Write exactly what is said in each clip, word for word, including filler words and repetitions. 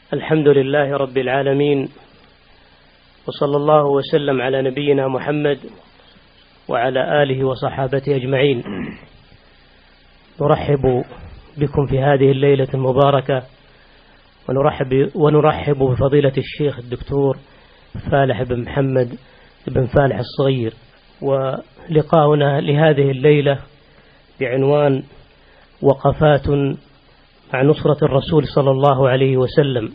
الحمد لله رب العالمين، وصلى الله وسلم على نبينا محمد وعلى آله وصحابته أجمعين. نرحب بكم في هذه الليلة المباركة، ونرحب, ونرحب بفضيلة الشيخ الدكتور فالح بن محمد بن فالح الصغير. ولقاؤنا لهذه الليلة بعنوان وقفات مع نصرة الرسول صلى الله عليه وسلم.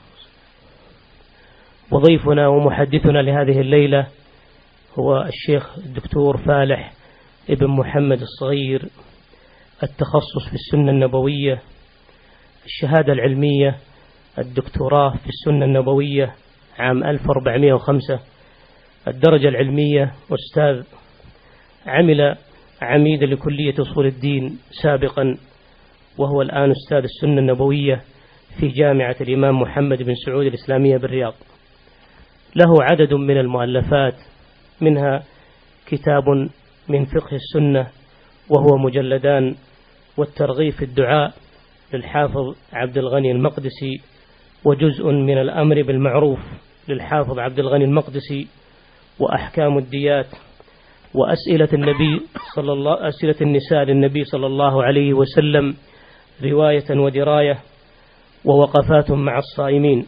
وضيفنا ومحدثنا لهذه الليلة هو الشيخ الدكتور فالح ابن محمد الصغير، التخصص في السنة النبوية، الشهادة العلمية الدكتوراه في السنة النبوية عام ألف وأربعمائة وخمسة، الدرجة العلمية أستاذ، عمل عميدا لكلية أصول الدين سابقا، وهو الآن أستاذ السنة النبوية في جامعة الإمام محمد بن سعود الإسلامية بالرياض. له عدد من المؤلفات، منها كتاب من فقه السنة وهو مجلدان، والترغيب في الدعاء للحافظ عبد الغني المقدسي، وجزء من الأمر بالمعروف للحافظ عبد الغني المقدسي، وأحكام الديات، وأسئلة النبي صلى الله أسئلة النساء للنبي صلى الله عليه وسلم رواية ودراية، ووقفات مع الصائمين.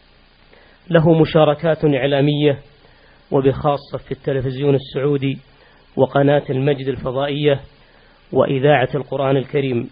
له مشاركات إعلامية، وبخاصة في التلفزيون السعودي وقناة المجد الفضائية وإذاعة القرآن الكريم،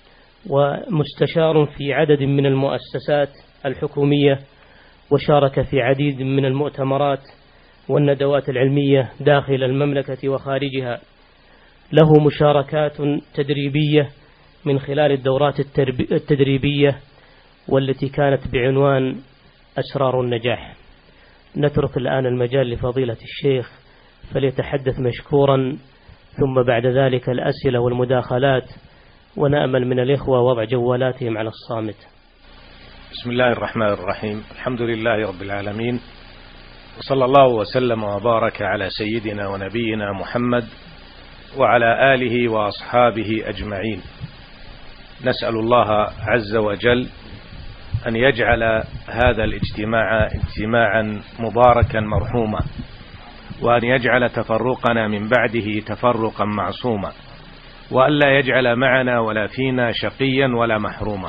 ومستشار في عدد من المؤسسات الحكومية، وشارك في عديد من المؤتمرات والندوات العلمية داخل المملكة وخارجها. له مشاركات تدريبية من خلال الدورات التدريبية والتي كانت بعنوان أسرار النجاح. نترك الآن المجال لفضيلة الشيخ فليتحدث مشكورا، ثم بعد ذلك الأسئلة والمداخلات، ونأمل من الإخوة وضع جوالاتهم على الصامت. بسم الله الرحمن الرحيم. الحمد لله رب العالمين، وصلى الله وسلم وبارك على سيدنا ونبينا محمد وعلى آله وأصحابه أجمعين. نسأل الله عز وجل أن يجعل هذا الاجتماع اجتماعا مباركا مرحوما، وأن يجعل تفرقنا من بعده تفرقا معصوما، وأن لا يجعل معنا ولا فينا شقيا ولا محروما،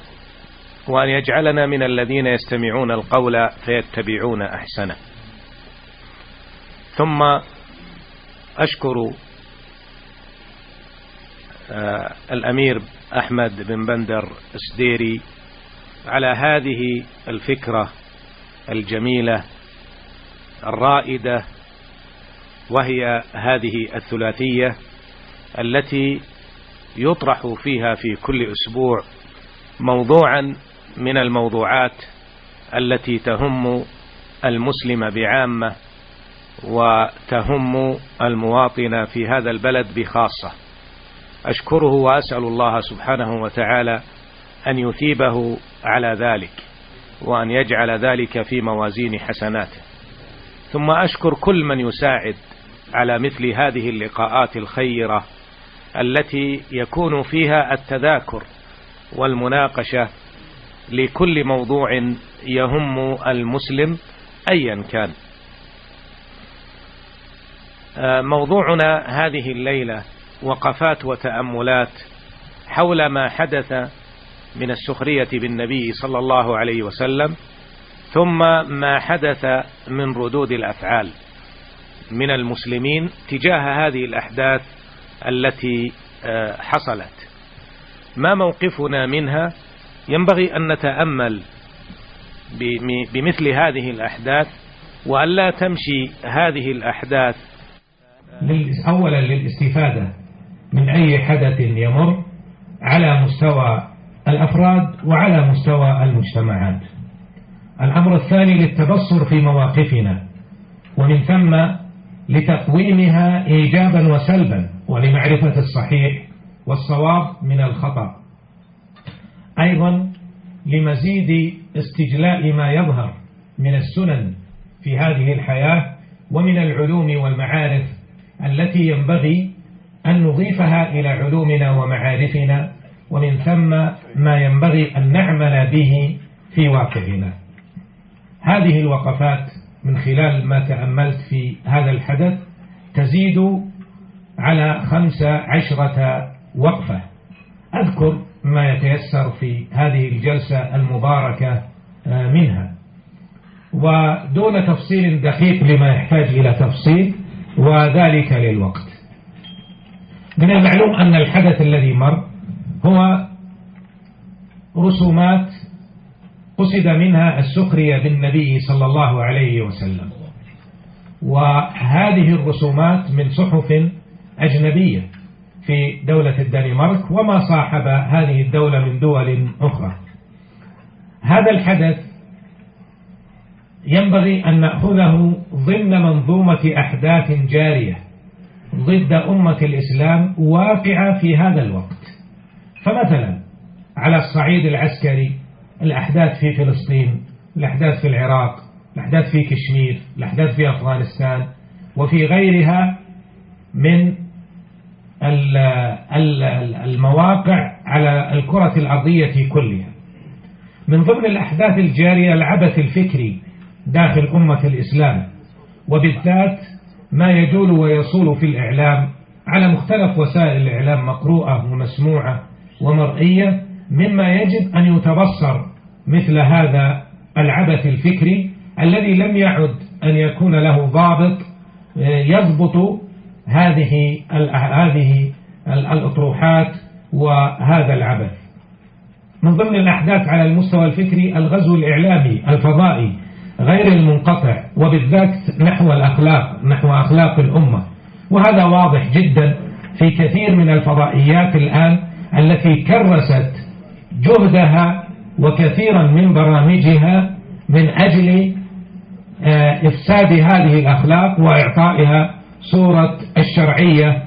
وأن يجعلنا من الذين يستمعون القول فيتبعون أحسنه. ثم أشكر آه الأمير أحمد بن بندر السديري على هذه الفكرة الجميلة الرائدة، وهي هذه الثلاثية التي يطرح فيها في كل أسبوع موضوعا من الموضوعات التي تهم المسلم بعامة، وتهم المواطن في هذا البلد بخاصة. أشكره وأسأل الله سبحانه وتعالى أن يثيبه على ذلك، وأن يجعل ذلك في موازين حسناته. ثم أشكر كل من يساعد على مثل هذه اللقاءات الخيرة التي يكون فيها التذاكر والمناقشة لكل موضوع يهم المسلم أيا كان. موضوعنا هذه الليلة وقفات وتأملات حول ما حدث من السخرية بالنبي صلى الله عليه وسلم، ثم ما حدث من ردود الأفعال من المسلمين تجاه هذه الأحداث التي حصلت. ما موقفنا منها؟ ينبغي أن نتأمل بمثل هذه الأحداث، وأن لا تمشي هذه الأحداث أولا للاستفادة من أي حدث يمر على مستوى الأفراد وعلى مستوى المجتمعات. الأمر الثاني للتبصر في مواقفنا، ومن ثم لتقويمها إيجابا وسلبا، ولمعرفة الصحيح والصواب من الخطأ. أيضا لمزيد استجلاء ما يظهر من السنن في هذه الحياة ومن العلوم والمعارف التي ينبغي أن نضيفها إلى علومنا ومعارفنا، ومن ثم ما ينبغي أن نعمل به في واقعنا. هذه الوقفات من خلال ما تأملت في هذا الحدث تزيد على خمس عشرة وقفة، أذكر ما يتيسر في هذه الجلسة المباركة منها، ودون تفصيل دقيق لما يحتاج إلى تفصيل، وذلك للوقت. من المعلوم أن الحدث الذي مر هو رسومات قصد منها السخرية بالنبي صلى الله عليه وسلم، وهذه الرسومات من صحف أجنبية في دولة الدنمارك وما صاحب هذه الدولة من دول أخرى. هذا الحدث ينبغي أن نأخذه ضمن منظومة أحداث جارية ضد أمة الإسلام واقعة في هذا الوقت. فمثلا على الصعيد العسكري الأحداث في فلسطين، الأحداث في العراق، الأحداث في كشمير، الأحداث في أفغانستان وفي غيرها من المواقع على الكرة الأرضية كلها. من ضمن الأحداث الجارية العبث الفكري داخل أمة الإسلام، وبالذات ما يجول ويصول في الإعلام على مختلف وسائل الإعلام مقروءة ومسموعة ومرئية، مما يجب أن يتبصر مثل هذا العبث الفكري الذي لم يعد أن يكون له ضابط يضبط هذه هذه الأطروحات وهذا العبث. من ضمن الأحداث على المستوى الفكري الغزو الإعلامي الفضائي غير المنقطع، وبالذات نحو الأخلاق نحو أخلاق الأمة، وهذا واضح جدا في كثير من الفضائيات الآن التي كرست جهدها وكثيرا من برامجها من أجل إفساد هذه الأخلاق وإعطائها صورة الشرعية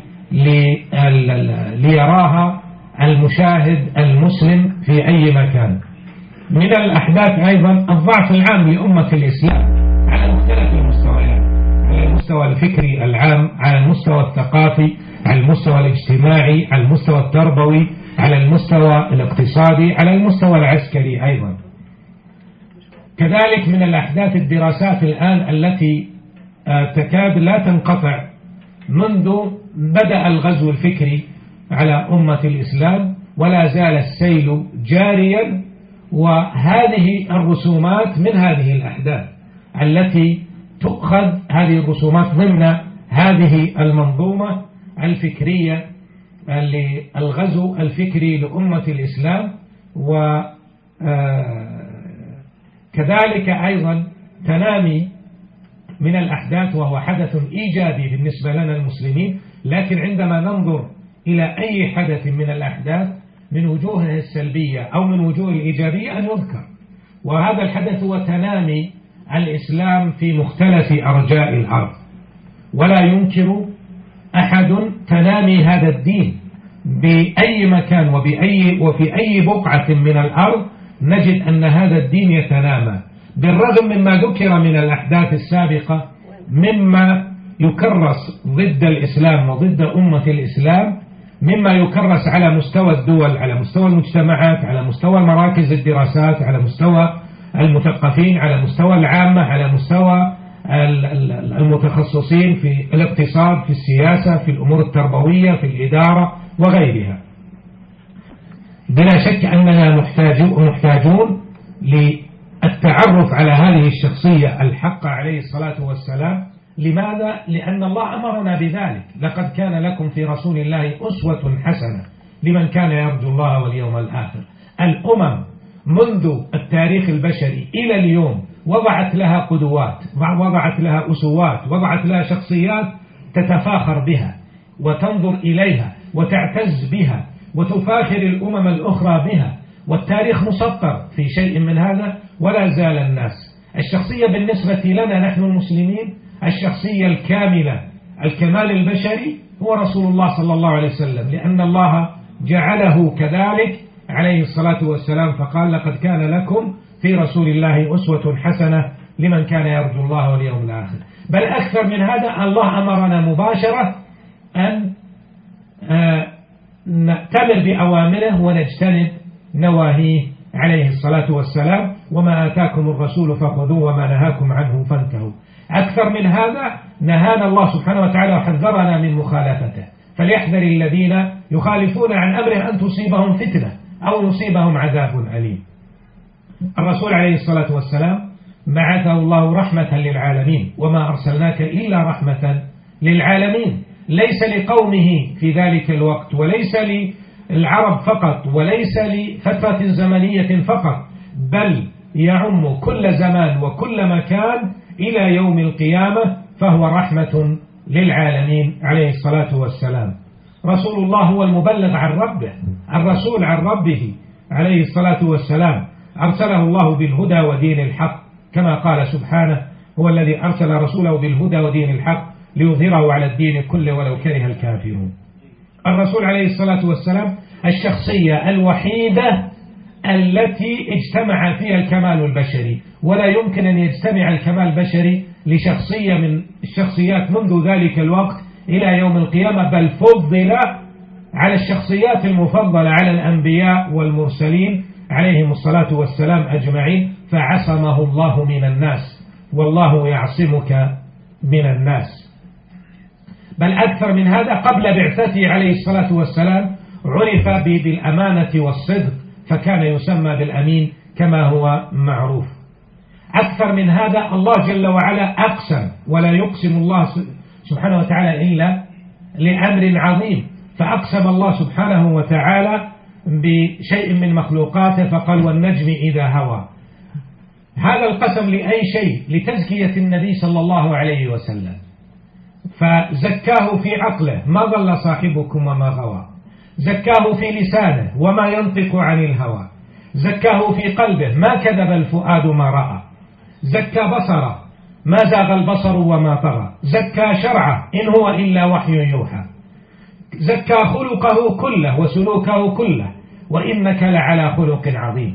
ليراها المشاهد المسلم في أي مكان. من الأحداث أيضا الضعف العام لأمة الإسلام على مختلف المستويات، على المستوى الفكري العام، على المستوى الثقافي، على المستوى الاجتماعي، على المستوى التربوي، على المستوى الاقتصادي، على المستوى العسكري أيضا. كذلك من الأحداث الدراسات الآن التي تكاد لا تنقطع منذ بدأ الغزو الفكري على أمة الإسلام، ولا زال السيل جاريا، وهذه الرسومات من هذه الأحداث التي تؤخذ هذه الرسومات ضمن هذه المنظومة الفكرية للغزو الفكري لأمة الإسلام. وكذلك أيضا تنامي من الأحداث، وهو حدث إيجابي بالنسبة لنا المسلمين، لكن عندما ننظر إلى أي حدث من الأحداث من وجوهه السلبية أو من وجوه الإيجابية أن يذكر، وهذا الحدث هو تنامي الإسلام في مختلف أرجاء الأرض، ولا ينكر أحد تنامي هذا الدين بأي مكان وبأي وفي أي بقعة من الأرض نجد أن هذا الدين يتنامى، بالرغم مما ذكر من الأحداث السابقة مما يكرس ضد الإسلام وضد أمة الإسلام، مما يكرس على مستوى الدول، على مستوى المجتمعات، على مستوى مراكز الدراسات، على مستوى المثقفين، على مستوى العامة، على مستوى المتخصصين في الاقتصاد، في السياسة، في الأمور التربوية، في الإدارة وغيرها. بلا شك أننا محتاجون للتعرف على هذه الشخصية الحق عليه الصلاة والسلام. لماذا؟ لأن الله أمرنا بذلك: لقد كان لكم في رسول الله أسوة حسنة لمن كان يرجو الله واليوم الآخر. الأمم منذ التاريخ البشري إلى اليوم وضعت لها قدوات، وضعت لها أسوات، وضعت لها شخصيات تتفاخر بها وتنظر إليها وتعتز بها وتفاخر الأمم الأخرى بها، والتاريخ مسطر في شيء من هذا. ولا زال الناس الشخصية بالنسبة لنا نحن المسلمين الشخصية الكاملة الكمال البشري هو رسول الله صلى الله عليه وسلم، لأن الله جعله كذلك عليه الصلاة والسلام، فقال: لقد كان لكم في رسول الله أسوة حسنة لمن كان يرجو الله واليوم الآخر. بل أكثر من هذا، الله أمرنا مباشرة أن نأتمر بأوامره ونجتنب نواهيه عليه الصلاة والسلام: وما آتاكم الرسول فخذوه وما نهاكم عنه فانتهوا. أكثر من هذا نهانا الله سبحانه وتعالى وحذرنا من مخالفته، فليحذر الذين يخالفون عن أمره أن تصيبهم فتنة أو يصيبهم عذاب أليم. الرسول عليه الصلاة والسلام بعثه الله رحمة للعالمين، وما أرسلناك إلا رحمة للعالمين، ليس لقومه في ذلك الوقت، وليس للعرب فقط، وليس لفترة زمنية فقط، بل يعم كل زمان وكل مكان إلى يوم القيامة، فهو رحمة للعالمين عليه الصلاة والسلام. رسول الله هو المبلغ عن ربه، الرسول عن ربه عليه الصلاة والسلام، أرسله الله بالهدى ودين الحق، كما قال سبحانه: هو الذي أرسل رسوله بالهدى ودين الحق ليظهره على الدين كله ولو كره الكافرون. الرسول عليه الصلاة والسلام الشخصية الوحيدة التي اجتمع فيها الكمال البشري، ولا يمكن أن يجتمع الكمال البشري لشخصية من الشخصيات منذ ذلك الوقت إلى يوم القيامة، بل فضل على الشخصيات المفضلة على الأنبياء والمرسلين عليهم الصلاة والسلام أجمعين، فعصمه الله من الناس، والله يعصمك من الناس. بل أكثر من هذا، قبل بعثته عليه الصلاة والسلام عرف بالأمانة والصدق، فكان يسمى بالأمين كما هو معروف. أكثر من هذا، الله جل وعلا أقسم، ولا يقسم الله سبحانه وتعالى إلا لأمر عظيم، فأقسم الله سبحانه وتعالى بشيء من مخلوقاته فقال: والنجم إذا هوى. هذا القسم لأي شيء؟ لتزكية النبي صلى الله عليه وسلم، فزكاه في عقله: ما ضل صاحبكم وما غوى. زكاه في لسانه: وما ينطق عن الهوى. زكاه في قلبه: ما كذب الفؤاد ما رأى. زكى بصره: ما زاغ البصر وما طغى. زكى شرعه: إن هو إلا وحي يوحى. زكى خلقه كله وسلوكه كله: وإنك لعلى خلق عظيم.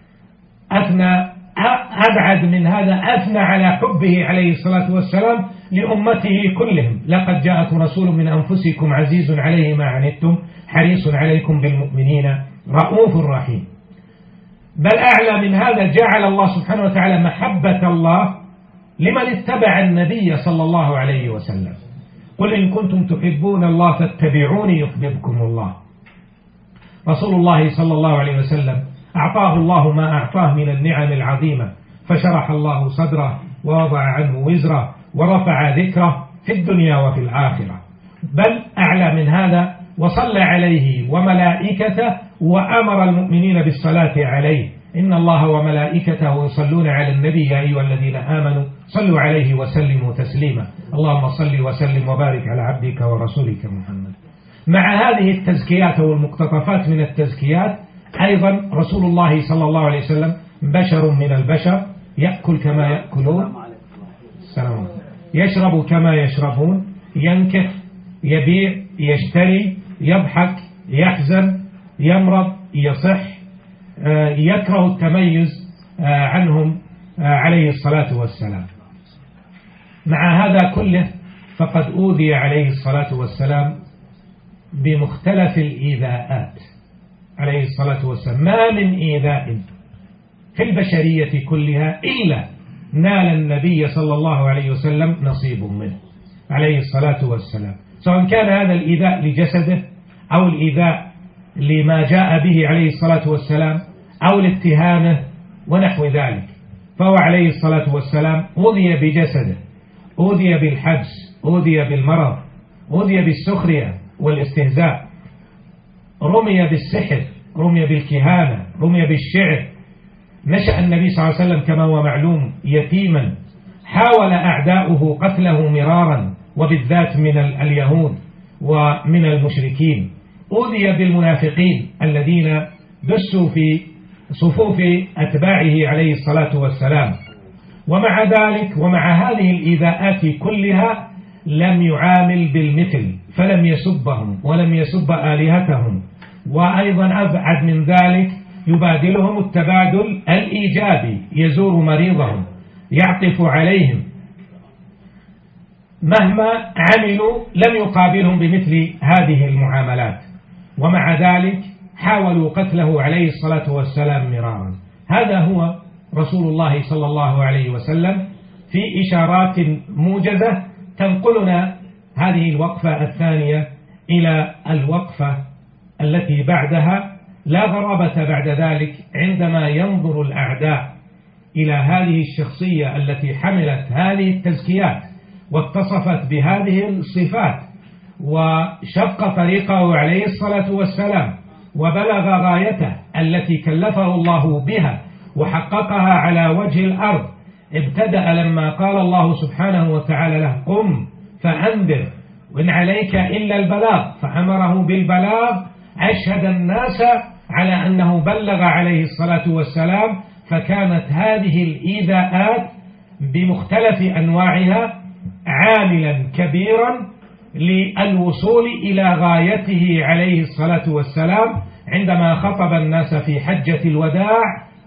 أثنى أبعد من هذا، أثنى على حبه عليه الصلاة والسلام لأمته كلهم: لقد جاءكم رسول من أنفسكم عزيز عليه ما عنتم حريص عليكم بالمؤمنين رؤوف رحيم. بل أعلى من هذا، جعل الله سبحانه وتعالى محبة الله لمن اتبع النبي صلى الله عليه وسلم: قل إن كنتم تحبون الله فاتبعوني يحببكم الله. رسول الله صلى الله عليه وسلم أعطاه الله ما أعطاه من النعم العظيمة، فشرح الله صدره ووضع عنه وزره ورفع ذكره في الدنيا وفي الآخرة. بل أعلى من هذا، وصلى عليه وملائكته وأمر المؤمنين بالصلاة عليه: إن الله وملائكته يصلون على النبي يا أيها الذين آمنوا صلوا عليه وسلموا تسليما. اللهم صل وسلم وبارك على عبدك ورسولك محمد. مع هذه التزكيات والمقتطفات من التزكيات، أيضا رسول الله صلى الله عليه وسلم بشر من البشر، يأكل كما يأكلون، السلام، يشرب كما يشربون، ينكح، يبيع، يشتري، يضحك، يحزن، يمرض، يصح، يكره التميز عنهم عليه الصلاة والسلام. مع هذا كله، فقد أوذي عليه الصلاة والسلام بمختلف الإيذاءات عليه الصلاة والسلام. ما من إيذاء في البشرية كلها إلا نال النبي صلى الله عليه وسلم نصيب منه عليه الصلاة والسلام، سواء كان هذا الإيذاء لجسده أو الإيذاء لما جاء به عليه الصلاة والسلام أو لاتهامه ونحو ذلك. فهو عليه الصلاة والسلام أوذي بجسده، أوذي بالحبس، أوذي بالمرض، أوذي بالسخرية والاستهزاء، رمي بالسحر، رمي بالكهانة، رمي بالشعر. نشأ النبي صلى الله عليه وسلم كما هو معلوم يتيما، حاول أعداؤه قتله مرارا، وبالذات من اليهود ومن المشركين. أوذي بالمنافقين الذين دسوا في صفوف أتباعه عليه الصلاة والسلام. ومع ذلك ومع هذه الإيذاءات كلها لم يعامل بالمثل، فلم يسبهم ولم يسب آلهتهم، وأيضا أبعد من ذلك يبادلهم التبادل الإيجابي، يزور مريضهم، يعطف عليهم، مهما عملوا لم يقابلهم بمثل هذه المعاملات. ومع ذلك حاولوا قتله عليه الصلاة والسلام مرارا. هذا هو رسول الله صلى الله عليه وسلم في إشارات موجزة تنقلنا هذه الوقفة الثانية إلى الوقفة التي بعدها. لا غرابة بعد ذلك عندما ينظر الأعداء إلى هذه الشخصية التي حملت هذه التزكيات واتصفت بهذه الصفات وشق طريقه عليه الصلاة والسلام وبلغ غايته التي كلفه الله بها وحققها على وجه الأرض. ابتدأ لما قال الله سبحانه وتعالى له قم فأنذر وإن عليك إلا البلاغ، فأمره بالبلاغ، أشهد الناس على أنه بلغ عليه الصلاة والسلام. فكانت هذه الإيذاءات بمختلف أنواعها عاملا كبيرا للوصول إلى غايته عليه الصلاة والسلام عندما خطب الناس في حجة الوداع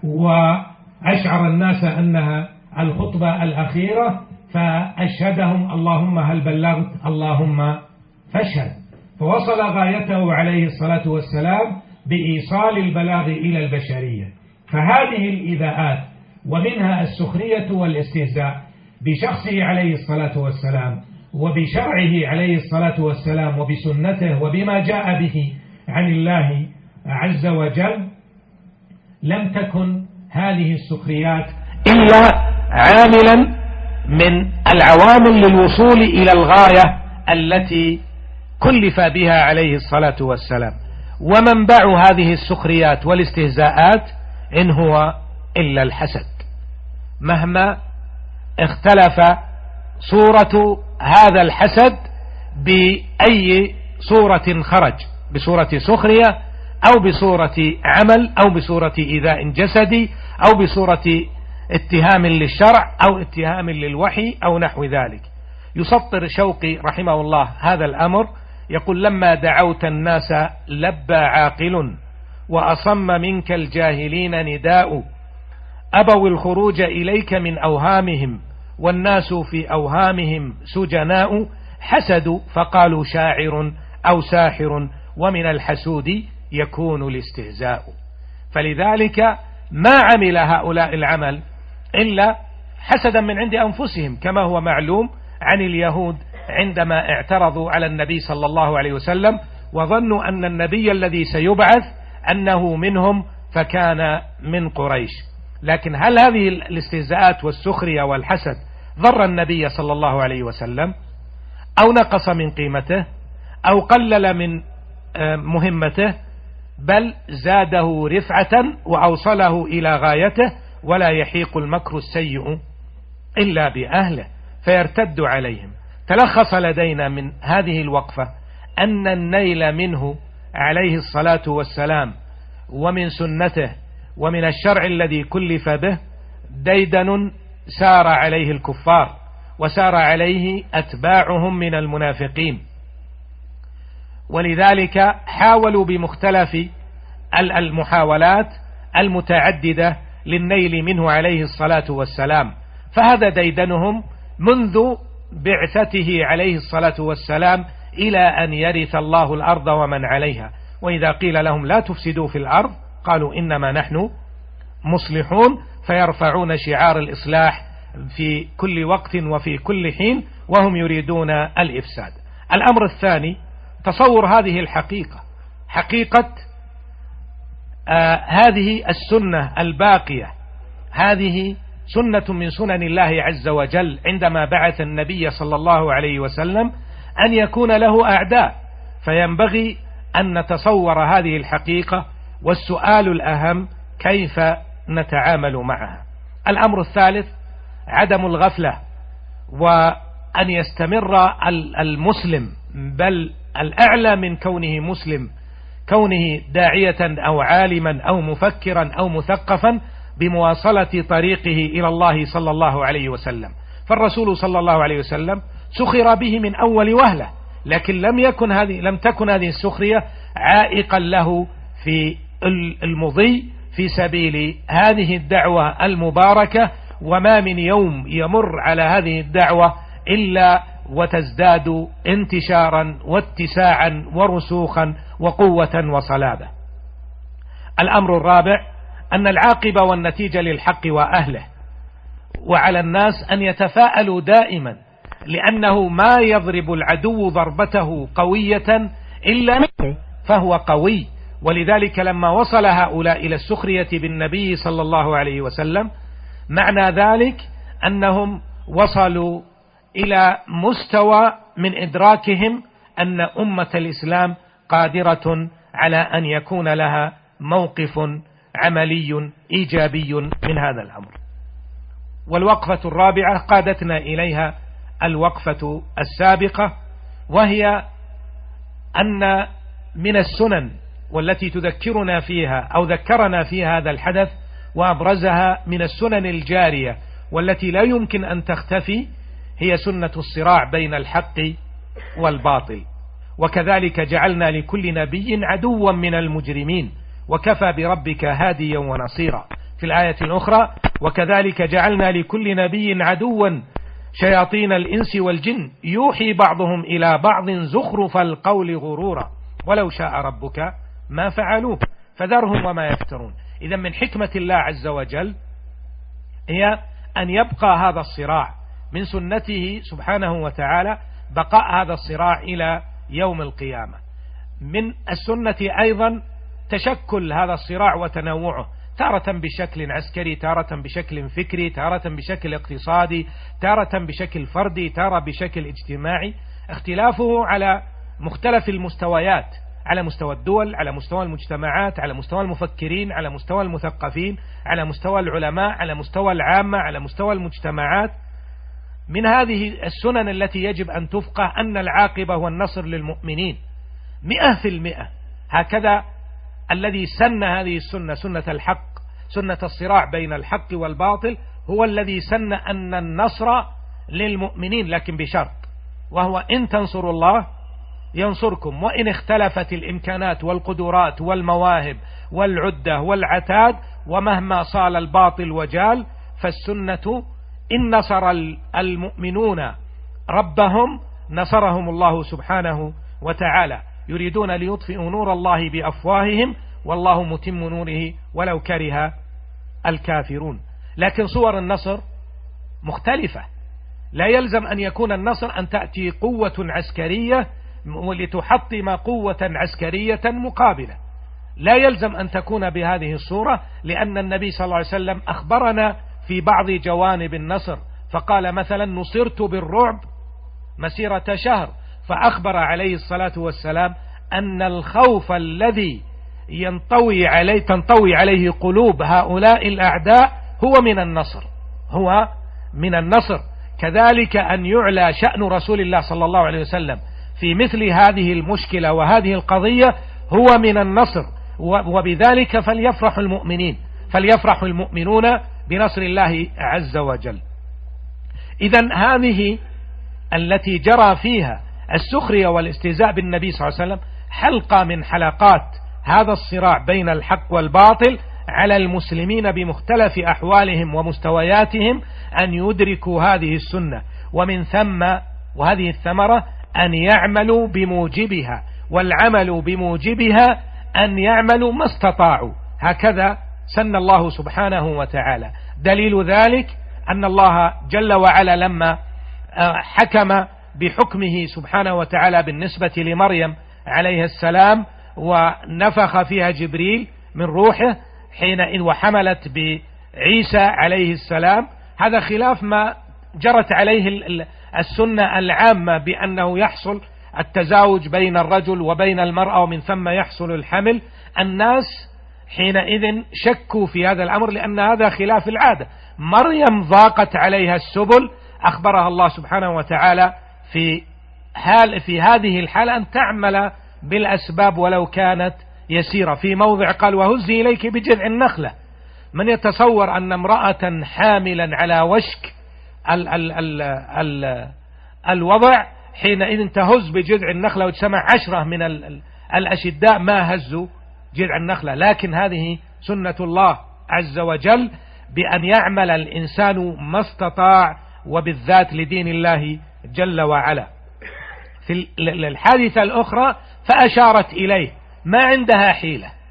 وأشعر الناس أنها الخطبة الأخيرة، فأشهدهم اللهم هل بلغت اللهم فاشهد. فوصل غايته عليه الصلاة والسلام بإيصال البلاغ إلى البشرية. فهذه الإيذاءات ومنها السخرية والاستهزاء بشخصه عليه الصلاة والسلام وبشرعه عليه الصلاة والسلام وبسنته وبما جاء به عن الله عز وجل، لم تكن هذه السخريات إلا عاملا من العوامل للوصول إلى الغاية التي كلف بها عليه الصلاة والسلام. ومنبع هذه السخريات والاستهزاءات إن هو إلا الحسد، مهما اختلف صورة هذا الحسد بأي صورة خرج، بصورة سخرية أو بصورة عمل أو بصورة إيذاء جسدي أو بصورة اتهام للشرع أو اتهام للوحي أو نحو ذلك. يسطر شوقي رحمه الله هذا الأمر، يقول لما دعوت الناس لبى عاقل وأصم منك الجاهلين نداء، أبوا الخروج إليك من أوهامهم والناس في أوهامهم سجناء، حسدوا فقالوا شاعر أو ساحر ومن الحسود يكون الاستهزاء. فلذلك ما عمل هؤلاء العمل إلا حسدا من عند أنفسهم، كما هو معلوم عن اليهود عندما اعترضوا على النبي صلى الله عليه وسلم وظنوا أن النبي الذي سيبعث أنه منهم فكان من قريش. لكن هل هذه الاستهزاءات والسخرية والحسد ضر النبي صلى الله عليه وسلم أو نقص من قيمته أو قلل من مهمته؟ بل زاده رفعة وأوصله إلى غايته. ولا يحيق المكر السيء إلا بأهله فيرتد عليهم. تلخص لدينا من هذه الوقفة أن النيل منه عليه الصلاة والسلام ومن سنته ومن الشرع الذي كلف به ديدن سار عليه الكفار وسار عليه أتباعهم من المنافقين، ولذلك حاولوا بمختلف المحاولات المتعددة للنيل منه عليه الصلاة والسلام. فهذا ديدنهم منذ بعثته عليه الصلاة والسلام إلى أن يرث الله الأرض ومن عليها. وإذا قيل لهم لا تفسدوا في الأرض قالوا إنما نحن مصلحون، فيرفعون شعار الإصلاح في كل وقت وفي كل حين وهم يريدون الإفساد. الأمر الثاني تصور هذه الحقيقة، حقيقة آه هذه السنة الباقية، هذه سنة من سنن الله عز وجل عندما بعث النبي صلى الله عليه وسلم أن يكون له أعداء، فينبغي أن نتصور هذه الحقيقة. والسؤال الأهم كيف نتعامل معها. الأمر الثالث عدم الغفلة، وأن يستمر المسلم، بل الأعلى من كونه مسلم، كونه داعية أو عالما أو مفكرا أو مثقفا، بمواصلة طريقه إلى الله صلى الله عليه وسلم. فالرسول صلى الله عليه وسلم سخر به من أول وهلة، لكن لم يكن هذه لم تكن هذه السخرية عائقا له في المضي في سبيل هذه الدعوة المباركة. وما من يوم يمر على هذه الدعوة إلا وتزداد انتشارا واتساعا ورسوخا وقوة وصلابة. الأمر الرابع أن العاقبة والنتيجة للحق وأهله، وعلى الناس أن يتفاءلوا دائما، لأنه ما يضرب العدو ضربته قوية إلا فهو قوي. ولذلك لما وصل هؤلاء إلى السخرية بالنبي صلى الله عليه وسلم، معنى ذلك أنهم وصلوا إلى مستوى من إدراكهم أن أمة الإسلام قادرة على أن يكون لها موقف عملي إيجابي من هذا الأمر. والوقفة الرابعة قادتنا إليها الوقفة السابقة، وهي أن من السنن والتي تذكرنا فيها أو ذكرنا فيها هذا الحدث، وأبرزها من السنن الجارية والتي لا يمكن أن تختفي، هي سنة الصراع بين الحق والباطل. وكذلك جعلنا لكل نبي عدوا من المجرمين وكفى بربك هاديا ونصيرا. في الآية الأخرى: وكذلك جعلنا لكل نبي عدوا شياطين الإنس والجن يوحي بعضهم إلى بعض زخرف القول غرورا ولو شاء ربك ما فعلوه فذرهم وما يفترون. إذا من حكمة الله عز وجل هي أن يبقى هذا الصراع، من سنته سبحانه وتعالى بقاء هذا الصراع إلى يوم القيامة. من السنة أيضا تشكل هذا الصراع وتنوعه، تارة بشكل عسكري، تارة بشكل فكري، تارة بشكل اقتصادي، تارة بشكل فردي، تارة بشكل اجتماعي، اختلافه على مختلف المستويات، على مستوى الدول، على مستوى المجتمعات، على مستوى المفكرين، على مستوى المثقفين، على مستوى العلماء، على مستوى العامة، على مستوى المجتمعات. من هذه السنن التي يجب أن تفقه أن العاقبة والنصر للمؤمنين مئة في المئة. هكذا الذي سن هذه السنة، سنة الحق، سنة الصراع بين الحق والباطل، هو الذي سن أن النصر للمؤمنين، لكن بشرط، وهو إن تنصروا الله ينصركم، وإن اختلفت الإمكانات والقدرات والمواهب والعدة والعتاد، ومهما صال الباطل وجال، فالسنة إن نصر المؤمنون ربهم نصرهم الله سبحانه وتعالى. يريدون ليطفئوا نور الله بأفواههم والله متم نوره ولو كره الكافرون. لكن صور النصر مختلفة، لا يلزم أن يكون النصر أن تأتي قوة عسكرية ولتحطم قوة عسكرية مقابلة، لا يلزم أن تكون بهذه الصورة، لأن النبي صلى الله عليه وسلم أخبرنا في بعض جوانب النصر، فقال مثلا: نصرت بالرعب مسيرة شهر، فأخبر عليه الصلاة والسلام أن الخوف الذي ينطوي عليه تنطوي عليه قلوب هؤلاء الأعداء هو من النصر، هو من النصر. كذلك أن يعلى شأن رسول الله صلى الله عليه وسلم في مثل هذه المشكلة وهذه القضية هو من النصر، وبذلك فليفرح المؤمنين فليفرح المؤمنون بنصر الله عز وجل. إذن هذه التي جرى فيها السخرية والاستهزاء بالنبي صلى الله عليه وسلم حلقة من حلقات هذا الصراع بين الحق والباطل على المسلمين بمختلف أحوالهم ومستوياتهم أن يدركوا هذه السنة، ومن ثم وهذه الثمرة أن يعملوا بموجبها، والعمل بموجبها أن يعملوا ما استطاعوا. هكذا سن الله سبحانه وتعالى. دليل ذلك أن الله جل وعلا لما حكم بحكمه سبحانه وتعالى بالنسبة لمريم عليه السلام ونفخ فيها جبريل من روحه حين وحملت بعيسى عليه السلام، هذا خلاف ما جرت عليه السنة العامة بأنه يحصل التزاوج بين الرجل وبين المرأة ومن ثم يحصل الحمل. الناس حينئذ شكوا في هذا الأمر لأن هذا خلاف العادة. مريم ضاقت عليها السبل، أخبرها الله سبحانه وتعالى في حال في هذه الحالة أن تعمل بالأسباب ولو كانت يسيرة. في موضع قال: وهزي إليك بجذع النخلة. من يتصور أن امرأة حاملا على وشك ال ال ال ال الوضع حينئذ تهز بجذع النخلة، وتسمع عشرة من ال الأشداء ما هزوا جذع النخلة. لكن هذه سنة الله عز وجل بأن يعمل الإنسان ما استطاع، وبالذات لدين الله جل وعلا. في الحادثة الأخرى فأشارت إليه، ما عندها حيلة،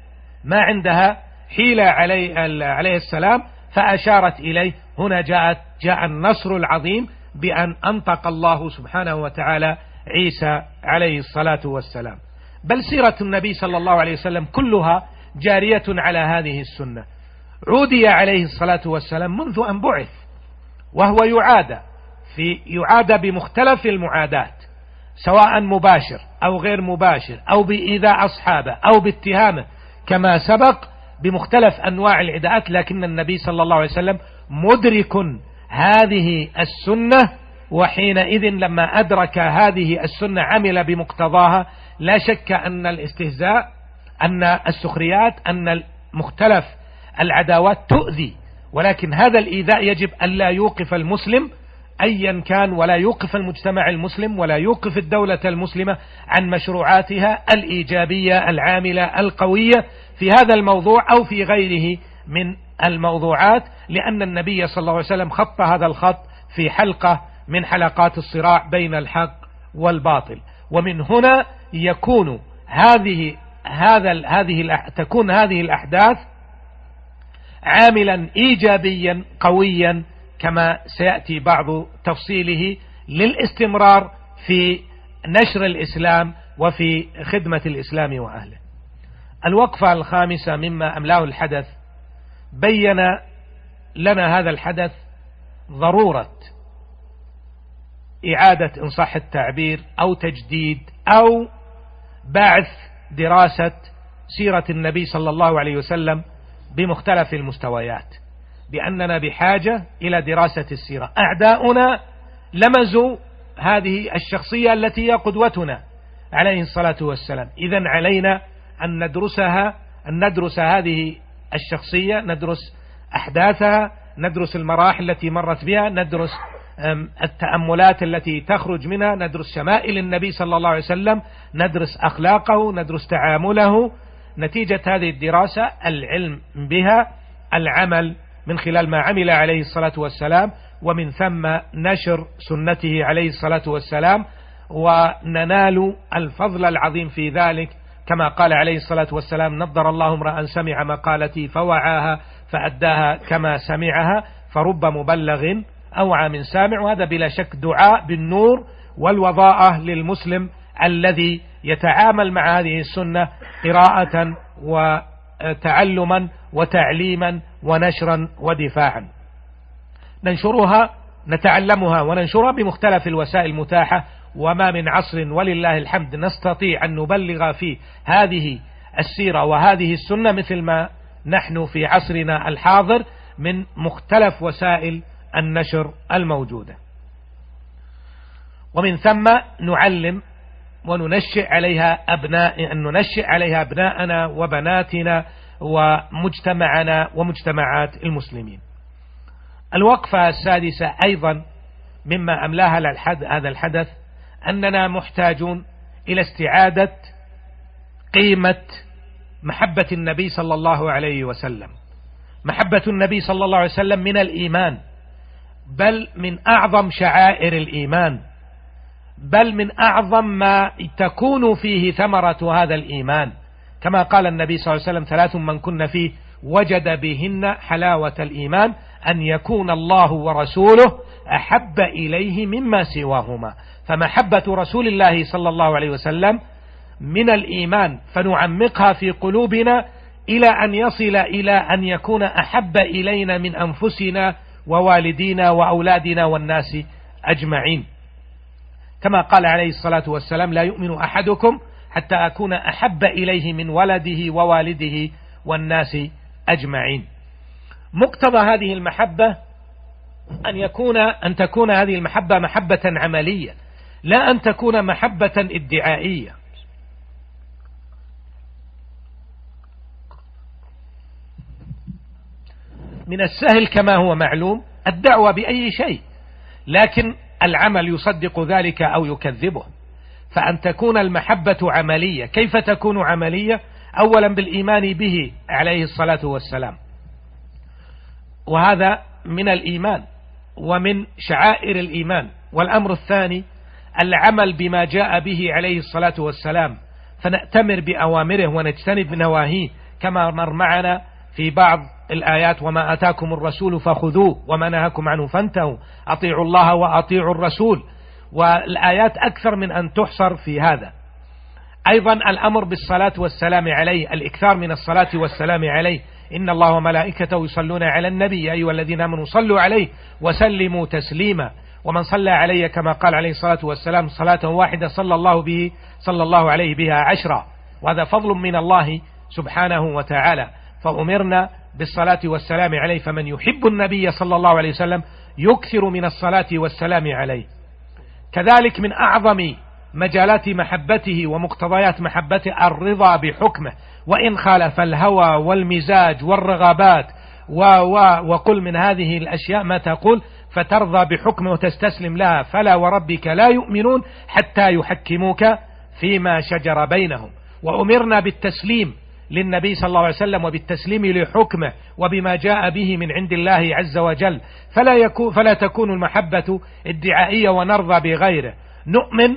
ما عندها حيلة عليه, عليه السلام فأشارت إليه. هنا جاءت جاء النصر العظيم بأن أنطق الله سبحانه وتعالى عيسى عليه الصلاة والسلام. بل سيرة النبي صلى الله عليه وسلم كلها جارية على هذه السنة. عودي عليه الصلاة والسلام منذ أن بعث وهو يعاد في يعاد بمختلف المعادات، سواء مباشر أو غير مباشر، أو بإيذاء أصحابه أو باتهامه كما سبق، بمختلف أنواع العداءات. لكن النبي صلى الله عليه وسلم مدرك هذه السنة، وحينئذ لما أدرك هذه السنة عمل بمقتضاها. لا شك أن الاستهزاء، أن السخريات، أن مختلف العداوات تؤذي، ولكن هذا الإيذاء يجب أن لا يوقف المسلم أيا كان، ولا يوقف المجتمع المسلم، ولا يوقف الدولة المسلمة عن مشروعاتها الإيجابية العاملة القوية في هذا الموضوع أو في غيره من الموضوعات، لأن النبي صلى الله عليه وسلم خط هذا الخط في حلقة من حلقات الصراع بين الحق والباطل. ومن هنا يكون هذه هذا هذه تكون هذه الأحداث عاملا إيجابيا قويا كما سيأتي بعض تفصيله للاستمرار في نشر الإسلام وفي خدمة الإسلام وأهله. الوقفة الخامسة مما أملاه الحدث، بين لنا هذا الحدث ضرورة إعادة إن صح التعبير أو تجديد أو بعث دراسة سيرة النبي صلى الله عليه وسلم بمختلف المستويات، بأننا بحاجة إلى دراسة السيرة. أعداؤنا لمزوا هذه الشخصية التي هي قدوتنا عليه الصلاة والسلام، إذن علينا أن ندرسها، أن ندرس هذه الشخصية، ندرس أحداثها، ندرس المراحل التي مرت بها، ندرس التأملات التي تخرج منها، ندرس شمائل النبي صلى الله عليه وسلم، ندرس أخلاقه، ندرس تعامله. نتيجة هذه الدراسة العلم بها، العمل من خلال ما عمل عليه الصلاة والسلام، ومن ثم نشر سنته عليه الصلاة والسلام، وننال الفضل العظيم في ذلك، كما قال عليه الصلاة والسلام: نضر الله امرأ سمع مقالتي فوعاها فأداها كما سمعها، فرب مبلغ أوعى من سامع. وهذا بلا شك دعاء بالنور والوضاءة للمسلم الذي يتعامل مع هذه السنة قراءة وتعلما وتعليما ونشرا ودفاعا. ننشرها، نتعلمها وننشرها بمختلف الوسائل المتاحة، وما من عصر ولله الحمد نستطيع أن نبلغ فيه هذه السيرة وهذه السنة مثل ما نحن في عصرنا الحاضر من مختلف وسائل النشر الموجودة. ومن ثم نعلم وننشئ عليها أبناء أن ننشئ عليها أبناءنا وبناتنا ومجتمعنا ومجتمعات المسلمين. الوقفة السادسة أيضا مما أملاها هذا الحدث، أننا محتاجون إلى استعادة قيمة محبة النبي صلى الله عليه وسلم. محبة النبي صلى الله عليه وسلم من الإيمان، بل من أعظم شعائر الإيمان، بل من أعظم ما تكون فيه ثمرة هذا الإيمان، كما قال النبي صلى الله عليه وسلم: ثلاث من كن فيه وجد بهن حلاوة الإيمان، أن يكون الله ورسوله أحب إليه مما سواهما. فمحبة رسول الله صلى الله عليه وسلم من الإيمان، فنعمقها في قلوبنا إلى أن يصل إلى أن يكون أحب إلينا من أنفسنا ووالدينا وأولادنا والناس أجمعين، كما قال عليه الصلاة والسلام: لا يؤمن أحدكم حتى أكون أحب إليه من ولده ووالده والناس أجمعين. مقتضى هذه المحبة أن يكون أن تكون هذه المحبة محبة عملية، لا أن تكون محبة ادعائية. من السهل كما هو معلوم الدعوة بأي شيء، لكن العمل يصدق ذلك أو يكذبه. فأن تكون المحبة عملية. كيف تكون عملية؟ أولا بالإيمان به عليه الصلاة والسلام، وهذا من الإيمان ومن شعائر الإيمان. والأمر الثاني العمل بما جاء به عليه الصلاة والسلام، فنأتمر بأوامره ونجتنب نواهيه، كما مر معنا في بعض الآيات: وما أتاكم الرسول فخذوه وما نهاكم عنه فانتهوا، أطيعوا الله وأطيعوا الرسول. والآيات أكثر من أن تحصر في هذا. أيضا الأمر بالصلاة والسلام عليه، الإكثار من الصلاة والسلام عليه: إن الله وملائكته يصلون على النبي يا أيها الذين آمنوا صلوا عليه وسلموا تسليما. ومن صلى علي كما قال عليه الصلاة والسلام صلاة واحدة صلى الله به صلى الله عليه بها عشرا. وهذا فضل من الله سبحانه وتعالى. فأمرنا بالصلاة والسلام عليه، فمن يحب النبي صلى الله عليه وسلم يكثر من الصلاة والسلام عليه. كذلك من أعظم مجالات محبته ومقتضيات محبته الرضا بحكمه، وإن خالف الهوى والمزاج والرغبات و و وقل من هذه الأشياء ما تقول، فترضى بحكمه وتستسلم لها. فلا وربك لا يؤمنون حتى يحكموك فيما شجر بينهم. وأمرنا بالتسليم للنبي صلى الله عليه وسلم وبالتسليم لحكمه وبما جاء به من عند الله عز وجل. فلا, يكون فلا تكون المحبة ادعائية ونرضى بغيره. نؤمن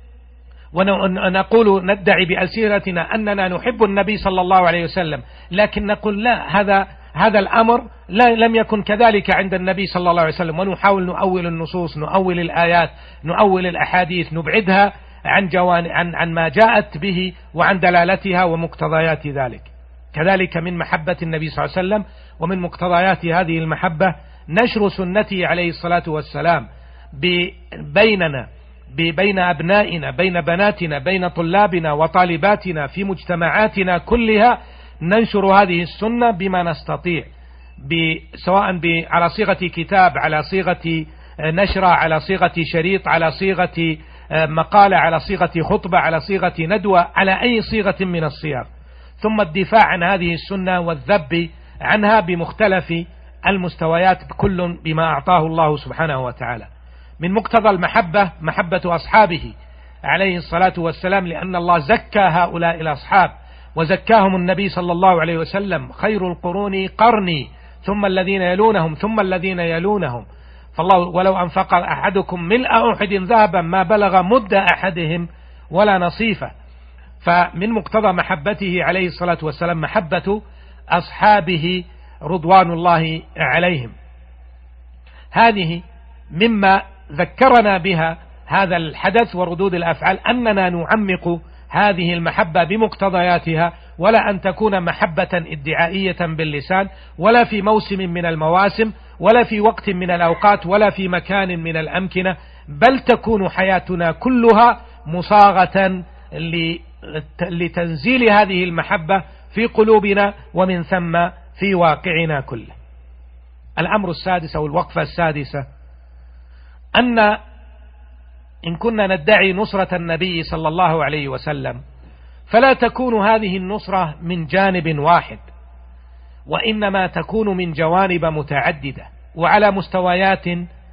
ونقول ندعي بألسنتنا أننا نحب النبي صلى الله عليه وسلم، لكن نقول لا، هذا هذا الأمر لا لم يكن كذلك عند النبي صلى الله عليه وسلم، ونحاول نؤول النصوص، نؤول الآيات، نؤول الأحاديث، نبعدها عن جوان عن عن ما جاءت به وعن دلالتها ومقتضيات ذلك. كذلك من محبة النبي صلى الله عليه وسلم ومن مقتضيات هذه المحبة نشر سنته عليه الصلاة والسلام بيننا، بين أبنائنا، بين بناتنا، بين طلابنا وطالباتنا في مجتمعاتنا كلها. ننشر هذه السنة بما نستطيع، سواء على صيغة كتاب، على صيغة نشرة، على صيغة شريط، على صيغة مقالة، على صيغة خطبة، على صيغة ندوة، على أي صيغة من الصيغ. ثم الدفاع عن هذه السنة والذب عنها بمختلف المستويات، كل بما أعطاه الله سبحانه وتعالى. من مقتضى المحبة محبة أصحابه عليه الصلاة والسلام، لأن الله زكى هؤلاء الأصحاب وزكاهم النبي صلى الله عليه وسلم: خير القرون قرني ثم الذين يلونهم ثم الذين يلونهم. فالله: ولو أنفق أحدكم ملء أحد ذهبا ما بلغ مد أحدهم ولا نصيفه. فمن مقتضى محبته عليه الصلاة والسلام محبة أصحابه رضوان الله عليهم. هذه مما ذكرنا بها هذا الحدث وردود الأفعال، أننا نعمق هذه المحبة بمقتضياتها، ولا أن تكون محبة ادعائية باللسان، ولا في موسم من المواسم، ولا في وقت من الأوقات، ولا في مكان من الأمكنة، بل تكون حياتنا كلها مصاغة لتنزيل هذه المحبة في قلوبنا ومن ثم في واقعنا كله. الأمر السادس أو الوقفة السادسة: أن إن كنا ندعي نصرة النبي صلى الله عليه وسلم فلا تكون هذه النصرة من جانب واحد، وإنما تكون من جوانب متعددة وعلى مستويات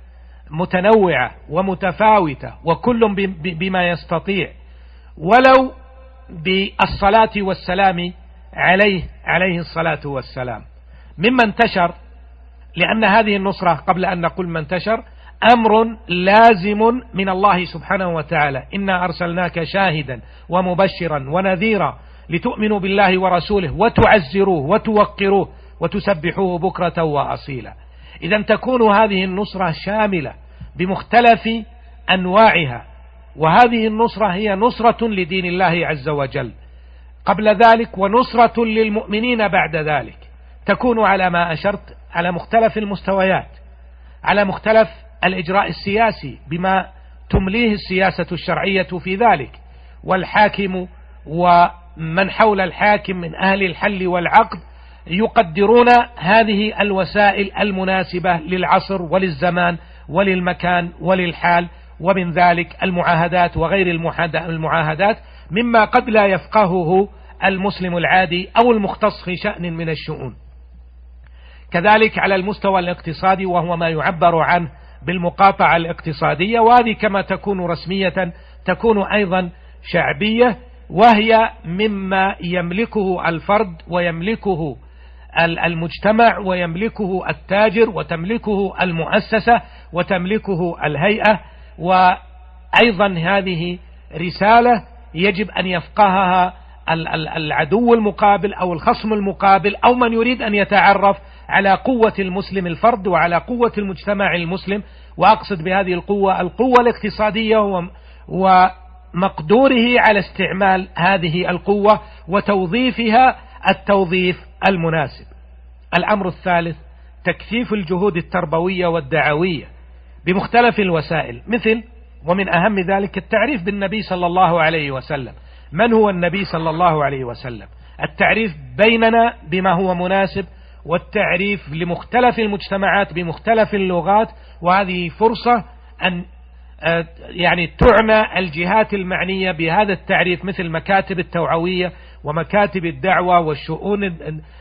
متنوعة ومتفاوتة، وكل بما يستطيع، ولو بالصلاة والسلام عليه عليه الصلاة والسلام. مما انتشر، لأن هذه النصرة قبل أن نقول ما انتشر أمر لازم من الله سبحانه وتعالى: إنا أرسلناك شاهدا ومبشرا ونذيرا لتؤمنوا بالله ورسوله وتعزروه وتوقروه وتسبحوه بكرة وأصيلا. إذن تكون هذه النصرة شاملة بمختلف أنواعها، وهذه النصرة هي نصرة لدين الله عز وجل قبل ذلك، ونصرة للمؤمنين بعد ذلك. تكون على ما أشرت على مختلف المستويات، على مختلف الإجراء السياسي بما تمليه السياسة الشرعية في ذلك، والحاكم ومن حول الحاكم من أهل الحل والعقد يقدرون هذه الوسائل المناسبة للعصر وللزمان وللمكان وللحال، ومن ذلك المعاهدات وغير المعاهدات مما قد لا يفقهه المسلم العادي أو المختص في شأن من الشؤون. كذلك على المستوى الاقتصادي، وهو ما يعبر عنه بالمقاطعة الاقتصادية، وهذه كما تكون رسمية تكون أيضا شعبية، وهي مما يملكه الفرد ويملكه المجتمع ويملكه التاجر وتملكه المؤسسة وتملكه الهيئة. وأيضا هذه رسالة يجب أن يفقهها العدو المقابل أو الخصم المقابل أو من يريد أن يتعرف على قوة المسلم الفرد وعلى قوة المجتمع المسلم. وأقصد بهذه القوة القوة الاقتصادية ومقدوره على استعمال هذه القوة وتوظيفها التوظيف المناسب. الأمر الثالث تكثيف الجهود التربوية والدعوية بمختلف الوسائل، مثل ومن أهم ذلك التعريف بالنبي صلى الله عليه وسلم. من هو النبي صلى الله عليه وسلم؟ التعريف بيننا بما هو مناسب، والتعريف لمختلف المجتمعات بمختلف اللغات. وهذه فرصة أن يعني تعنى الجهات المعنية بهذا التعريف، مثل مكاتب التوعوية ومكاتب الدعوة والشؤون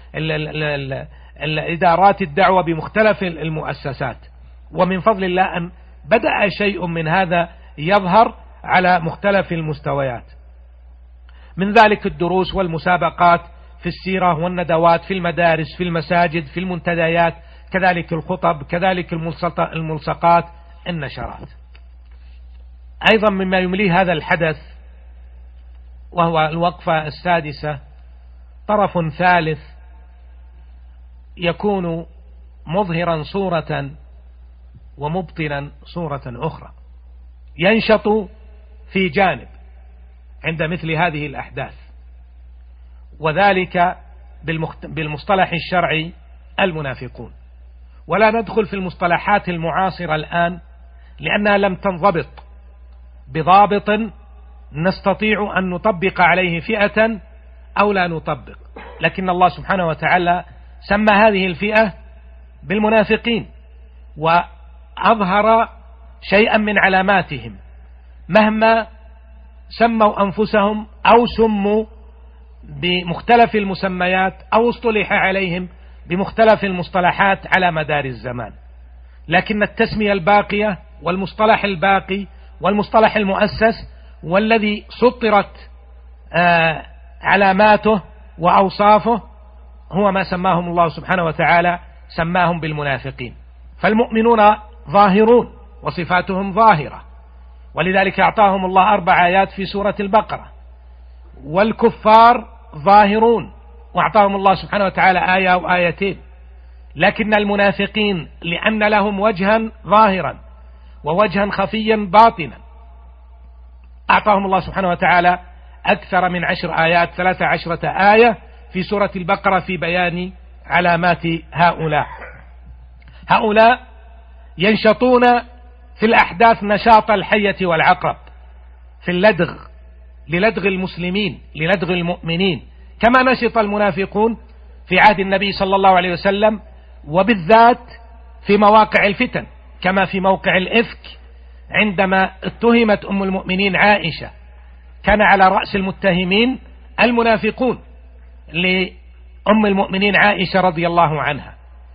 الإدارات الدعوة بمختلف المؤسسات. ومن فضل الله أن بدأ شيء من هذا يظهر على مختلف المستويات، من ذلك الدروس والمسابقات في السيرة والندوات في المدارس في المساجد في المنتديات، كذلك الخطب، كذلك الملصقات، النشرات. أيضا مما يملي هذا الحدث وهو الوقفة السادسة طرف ثالث يكون مظهرا صورة ومبطنا صورة أخرى، ينشط في جانب عند مثل هذه الأحداث، وذلك بالمصطلح الشرعي المنافقون. ولا ندخل في المصطلحات المعاصرة الآن لأنها لم تنضبط بضابط نستطيع أن نطبق عليه فئة أو لا نطبق، لكن الله سبحانه وتعالى سمى هذه الفئة بالمنافقين وأظهر شيئا من علاماتهم مهما سموا أنفسهم أو سموا بمختلف المسميات أو اصطلح عليهم بمختلف المصطلحات على مدار الزمان. لكن التسمية الباقية والمصطلح الباقي والمصطلح المؤسس والذي سطرت آه علاماته وأوصافه هو ما سماهم الله سبحانه وتعالى، سماهم بالمنافقين. فالمؤمنون ظاهرون وصفاتهم ظاهرة، ولذلك أعطاهم الله أربع آيات في سورة البقرة. والكفار ظاهرون وأعطاهم الله سبحانه وتعالى آية أو آيتين. لكن المنافقين لأن لهم وجها ظاهرا ووجها خفيا باطنا أعطاهم الله سبحانه وتعالى أكثر من عشر آيات، ثلاث عشرة آية في سورة البقرة في بيان علامات هؤلاء. هؤلاء ينشطون في الأحداث نشاط الحية والعقرب في اللدغ، للدغ المسلمين، للدغ المؤمنين، كما نشط المنافقون في عهد النبي صلى الله عليه وسلم، وبالذات في مواقع الفتن كما في موقع الإفك عندما اتهمت أم المؤمنين عائشة، كان على رأس المتهمين المنافقون لأم المؤمنين عائشة رضي الله عنها،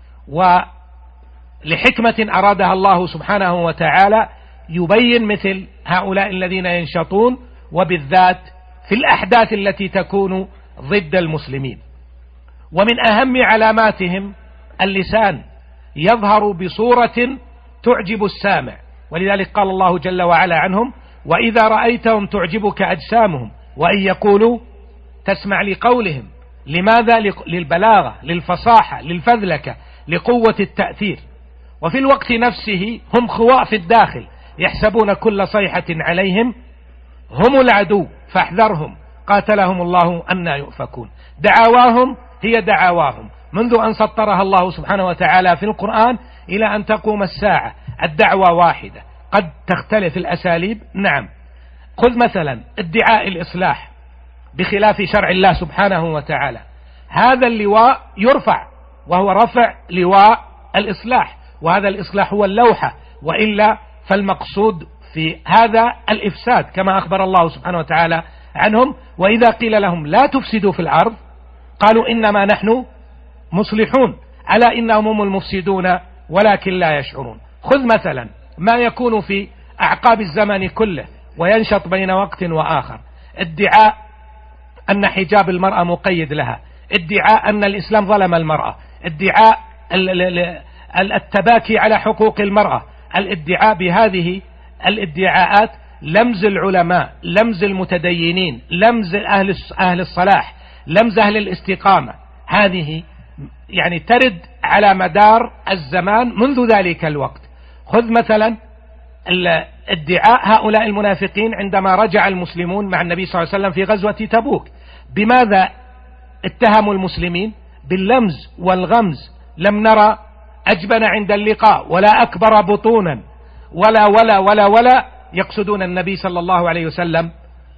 ولحكمة أرادها الله سبحانه وتعالى يبين مثل هؤلاء الذين ينشطون، وبالذات في الأحداث التي تكون ضد المسلمين. ومن أهم علاماتهم اللسان يظهر بصورة تعجب السامع، ولذلك قال الله جل وعلا عنهم: وإذا رأيتهم تعجبك أجسامهم وإن يقولوا تسمع لقولهم. لماذا؟ للبلاغة، للفصاحة، للفذلكة، لقوة التأثير. وفي الوقت نفسه هم خواء في الداخل، يحسبون كل صيحة عليهم هم العدو فاحذرهم قاتلهم الله أنى يؤفكون. دعواهم هي دعواهم منذ أن سطرها الله سبحانه وتعالى في القرآن إلى أن تقوم الساعة، الدعوة واحدة، قد تختلف الأساليب. نعم، خذ مثلا ادعاء الإصلاح بخلاف شرع الله سبحانه وتعالى، هذا اللواء يرفع وهو رفع لواء الإصلاح، وهذا الإصلاح هو اللوحة، وإلا فالمقصود في هذا الإفساد كما أخبر الله سبحانه وتعالى عنهم: وإذا قيل لهم لا تفسدوا في الأرض قالوا إنما نحن مصلحون ألا إنهم هم المفسدون ولكن لا يشعرون. خذ مثلا ما يكون في أعقاب الزمن كله وينشط بين وقت وآخر: ادعاء أن حجاب المرأة مقيد لها، ادعاء أن الإسلام ظلم المرأة، ادعاء التباكي على حقوق المرأة. الادعاء بهذه الادعاءات لمز العلماء، لمز المتدينين، لمز أهل أهل الصلاح، لمز أهل الاستقامة، هذه يعني ترد على مدار الزمان منذ ذلك الوقت. خذ مثلا ادعاء هؤلاء المنافقين عندما رجع المسلمون مع النبي صلى الله عليه وسلم في غزوة تبوك، بماذا اتهموا المسلمين؟ باللمز والغمز. لم نرى أجبن عند اللقاء ولا أكبر بطونا ولا ولا ولا ولا، يقصدون النبي صلى الله عليه وسلم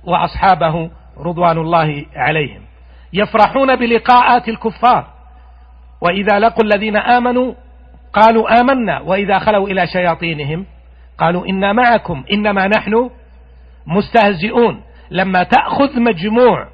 وأصحابه رضوان الله عليهم. يفرحون بلقاءات الكفار، وإذا لقوا الذين آمنوا قالوا آمنا، وإذا خلوا إلى شياطينهم قالوا إنا معكم إنما نحن مستهزئون. لما تأخذ مجموع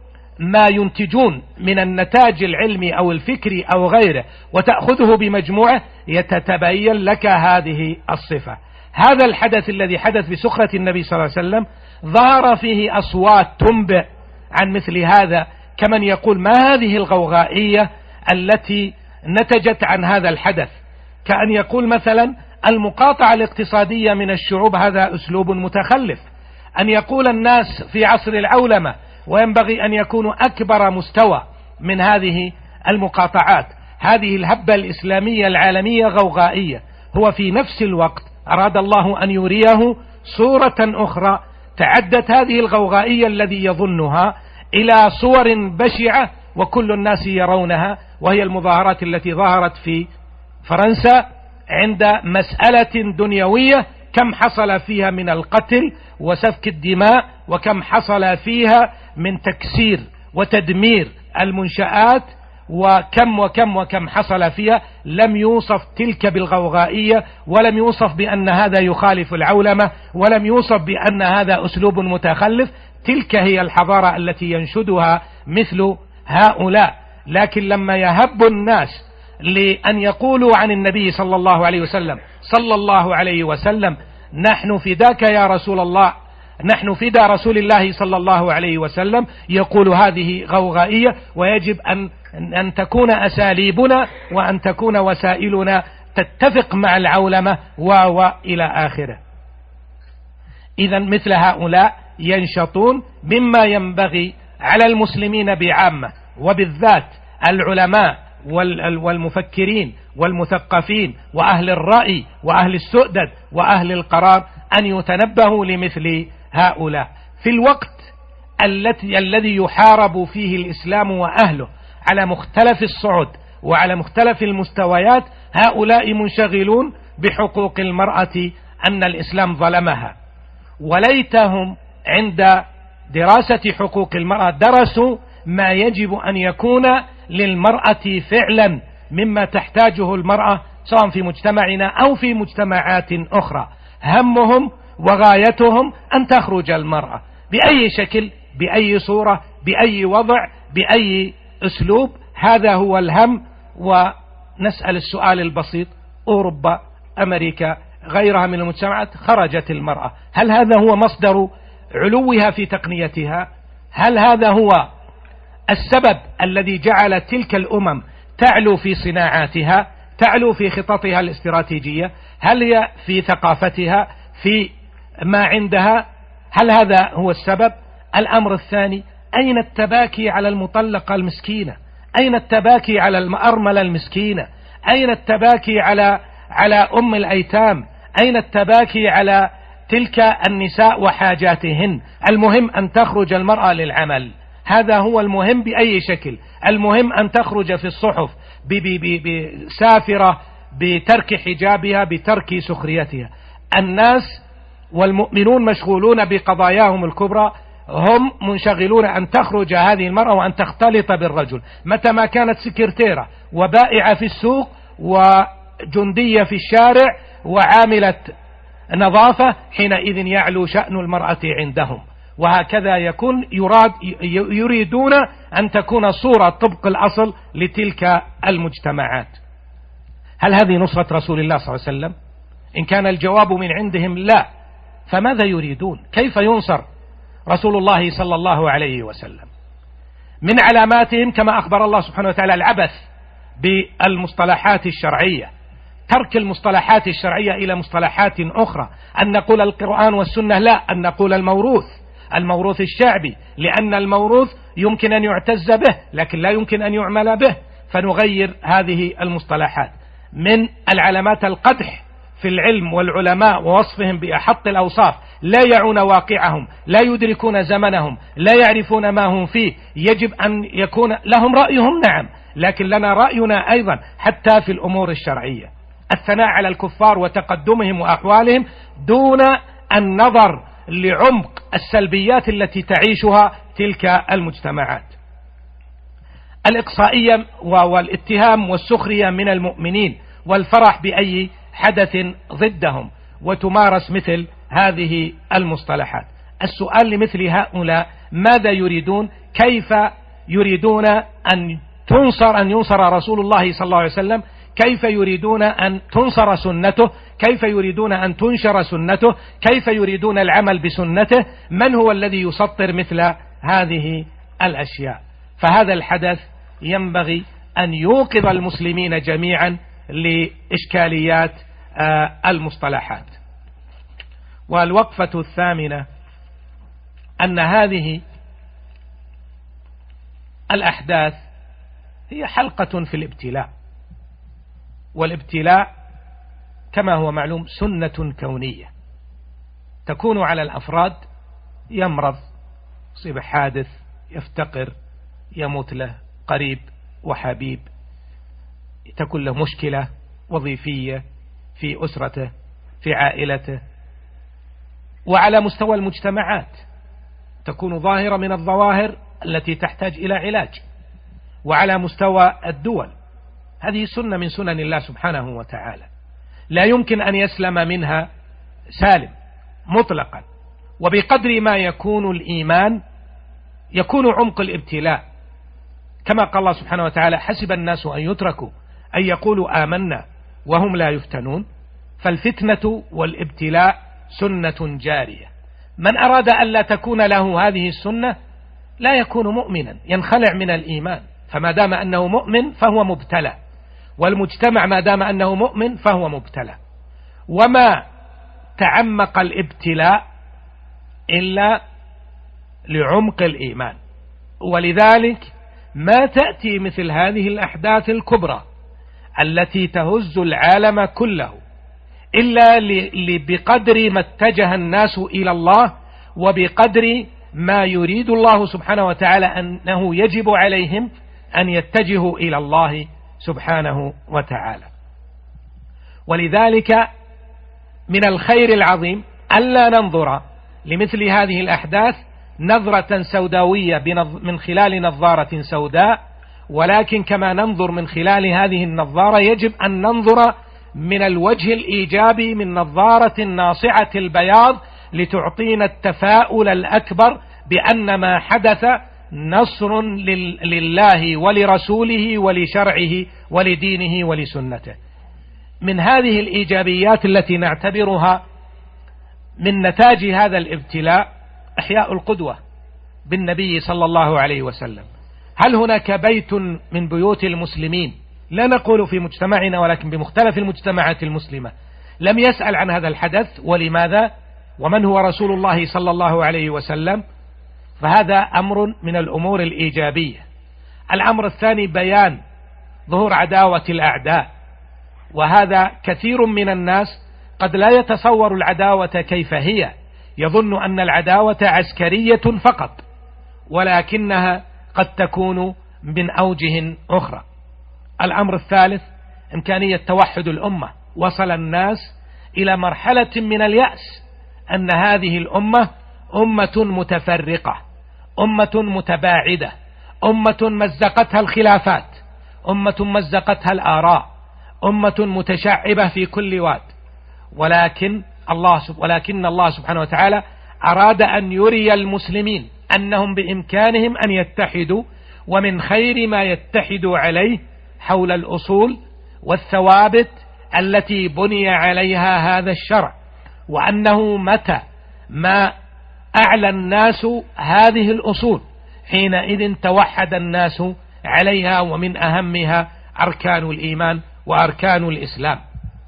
ما ينتجون من النتاج العلمي أو الفكري أو غيره وتأخذه بمجموعة، يتتبين لك هذه الصفة. هذا الحدث الذي حدث بسخرة النبي صلى الله عليه وسلم ظهر فيه أصوات تنبئ عن مثل هذا، كمن يقول ما هذه الغوغائية التي نتجت عن هذا الحدث؟ كأن يقول مثلا المقاطعة الاقتصادية من الشعوب هذا أسلوب متخلف، أن يقول الناس في عصر العولمة وينبغي أن يكونوا أكبر مستوى من هذه المقاطعات. هذه الهبة الإسلامية العالمية غوغائية. هو في نفس الوقت أراد الله أن يريه صورة أخرى تعدت هذه الغوغائية الذي يظنها إلى صور بشعة وكل الناس يرونها، وهي المظاهرات التي ظهرت في فرنسا عند مسألة دنيوية، كم حصل فيها من القتل وسفك الدماء، وكم حصل فيها من تكسير وتدمير المنشآت، وكم وكم وكم حصل فيها. لم يوصف تلك بالغوغائية، ولم يوصف بأن هذا يخالف العولمة، ولم يوصف بأن هذا أسلوب متخلف. تلك هي الحضارة التي ينشدها مثل هؤلاء. لكن لما يهب الناس لأن يقولوا عن النبي صلى الله عليه وسلم صلى الله عليه وسلم نحن فداك يا رسول الله، نحن فدا رسول الله صلى الله عليه وسلم، يقول هذه غوغائية، ويجب أن أن تكون أساليبنا وأن تكون وسائلنا تتفق مع العولمة وإلى آخره. إذا مثل هؤلاء ينشطون. مما ينبغي على المسلمين بعامة وبالذات العلماء والمفكرين والمثقفين وأهل الرأي وأهل السؤدد وأهل القرار أن يتنبهوا لمثل هؤلاء في الوقت التي الذي يحارب فيه الإسلام وأهله على مختلف الصعد وعلى مختلف المستويات. هؤلاء منشغلون بحقوق المرأة، أن الإسلام ظلمها، وليتهم عند دراسة حقوق المرأة درسوا ما يجب أن يكون للمرأة فعلا مما تحتاجه المرأة سواء في مجتمعنا أو في مجتمعات أخرى. همهم وغايتهم أن تخرج المرأة بأي شكل، بأي صورة، بأي وضع، بأي أسلوب. هذا هو الهم. ونسأل السؤال البسيط: أوروبا، أمريكا، غيرها من المجتمعات خرجت المرأة، هل هذا هو مصدر علوها في تقنيتها؟ هل هذا هو السبب الذي جعل تلك الأمم تعلو في صناعاتها، تعلو في خططها الاستراتيجية؟ هل هي في ثقافتها، في ما عندها؟ هل هذا هو السبب؟ الأمر الثاني: أين التباكي على المطلقة المسكينة؟ أين التباكي على الأرملة المسكينة؟ أين التباكي على على أم الأيتام؟ أين التباكي على تلك النساء وحاجاتهن؟ المهم أن تخرج المرأة للعمل، هذا هو المهم بأي شكل. المهم أن تخرج في الصحف بسافرة، بترك حجابها، بترك سخريتها. الناس والمؤمنون مشغولون بقضاياهم الكبرى، هم منشغلون أن تخرج هذه المرأة وأن تختلط بالرجل. متى ما كانت سكرتيرة وبائعة في السوق وجندية في الشارع وعاملة نظافة، حينئذ يعلو شأن المرأة عندهم. وهكذا يكون يراد يريدون أن تكون صورة طبق الأصل لتلك المجتمعات. هل هذه نصرة رسول الله صلى الله عليه وسلم؟ إن كان الجواب من عندهم لا، فماذا يريدون؟ كيف ينصر رسول الله صلى الله عليه وسلم؟ من علاماتهم كما أخبر الله سبحانه وتعالى العبث بالمصطلحات الشرعية، ترك المصطلحات الشرعية إلى مصطلحات أخرى، أن نقول القرآن والسنة، لا، أن نقول الموروث، الموروث الشعبي، لأن الموروث يمكن أن يعتز به لكن لا يمكن أن يعمل به، فنغير هذه المصطلحات. من العلامات القدح في العلم والعلماء ووصفهم بأحط الأوصاف، لا يعون واقعهم، لا يدركون زمنهم، لا يعرفون ما هم فيه، يجب أن يكون لهم رأيهم، نعم، لكن لنا رأينا أيضا حتى في الأمور الشرعية. الثناء على الكفار وتقدمهم وأحوالهم دون النظر لعمق السلبيات التي تعيشها تلك المجتمعات. الإقصائية والاتهام والسخرية من المؤمنين والفرح بأي حدث ضدهم، وتمارس مثل هذه المصطلحات. السؤال لمثل هؤلاء: ماذا يريدون؟ كيف يريدون أن تنصر أن ينصر رسول الله صلى الله عليه وسلم؟ كيف يريدون أن تنصر سنته؟ كيف يريدون أن تنشر سنته؟ كيف يريدون العمل بسنته؟ من هو الذي يسطر مثل هذه الأشياء؟ فهذا الحدث ينبغي أن يوقظ المسلمين جميعا لإشكاليات المصطلحات. والوقفة الثامنة أن هذه الأحداث هي حلقة في الابتلاء، والابتلاء كما هو معلوم سنة كونية تكون على الأفراد، يمرض، يصيب حادث، يفتقر، يموت له قريب وحبيب، تكون له مشكلة وظيفية في أسرته في عائلته، وعلى مستوى المجتمعات تكون ظاهرة من الظواهر التي تحتاج إلى علاج، وعلى مستوى الدول هذه سنة من سنن الله سبحانه وتعالى، لا يمكن أن يسلم منها سالم مطلقا. وبقدر ما يكون الإيمان يكون عمق الابتلاء، كما قال الله سبحانه وتعالى: حسب الناس أن يتركوا أن يقولوا آمنا وهم لا يفتنون. فالفتنة والابتلاء سنة جارية، من أراد أن لا تكون له هذه السنة لا يكون مؤمنا، ينخلع من الإيمان، فما دام أنه مؤمن فهو مبتلى، والمجتمع ما دام أنه مؤمن فهو مبتلى. وما تعمق الابتلاء إلا لعمق الإيمان، ولذلك ما تأتي مثل هذه الأحداث الكبرى التي تهز العالم كله إلا بقدر ما اتجه الناس إلى الله، وبقدر ما يريد الله سبحانه وتعالى أنه يجب عليهم أن يتجهوا إلى الله سبحانه وتعالى. ولذلك من الخير العظيم ألا ننظر لمثل هذه الأحداث نظرة سوداوية من خلال نظارة سوداء، ولكن كما ننظر من خلال هذه النظارة يجب أن ننظر من الوجه الإيجابي من نظارة ناصعة البياض، لتعطينا التفاؤل الأكبر بأن ما حدث نصر لله ولرسوله ولشرعه ولدينه ولسنته. من هذه الإيجابيات التي نعتبرها من نتاج هذا الابتلاء إحياء القدوة بالنبي صلى الله عليه وسلم. هل هناك بيت من بيوت المسلمين، لا نقول في مجتمعنا ولكن بمختلف المجتمعات المسلمة، لم يسأل عن هذا الحدث؟ ولماذا؟ ومن هو رسول الله صلى الله عليه وسلم؟ فهذا أمر من الأمور الإيجابية. الأمر الثاني بيان ظهور عداوة الأعداء، وهذا كثير من الناس قد لا يتصور العداوة كيف هي، يظن أن العداوة عسكرية فقط، ولكنها قد تكون من أوجه أخرى. الأمر الثالث إمكانية توحد الأمة، وصل الناس إلى مرحلة من اليأس أن هذه الأمة أمة متفرقة، أمة متباعدة، أمة مزقتها الخلافات، أمة مزقتها الآراء، أمة متشعبة في كل واد. ولكن الله ولكن الله سبحانه وتعالى أراد أن يري المسلمين أنهم بإمكانهم أن يتحدوا، ومن خير ما يتحدوا عليه حول الأصول والثوابت التي بني عليها هذا الشرع، وأنه متى ما أعلى الناس هذه الأصول حينئذ توحد الناس عليها، ومن أهمها أركان الإيمان وأركان الإسلام.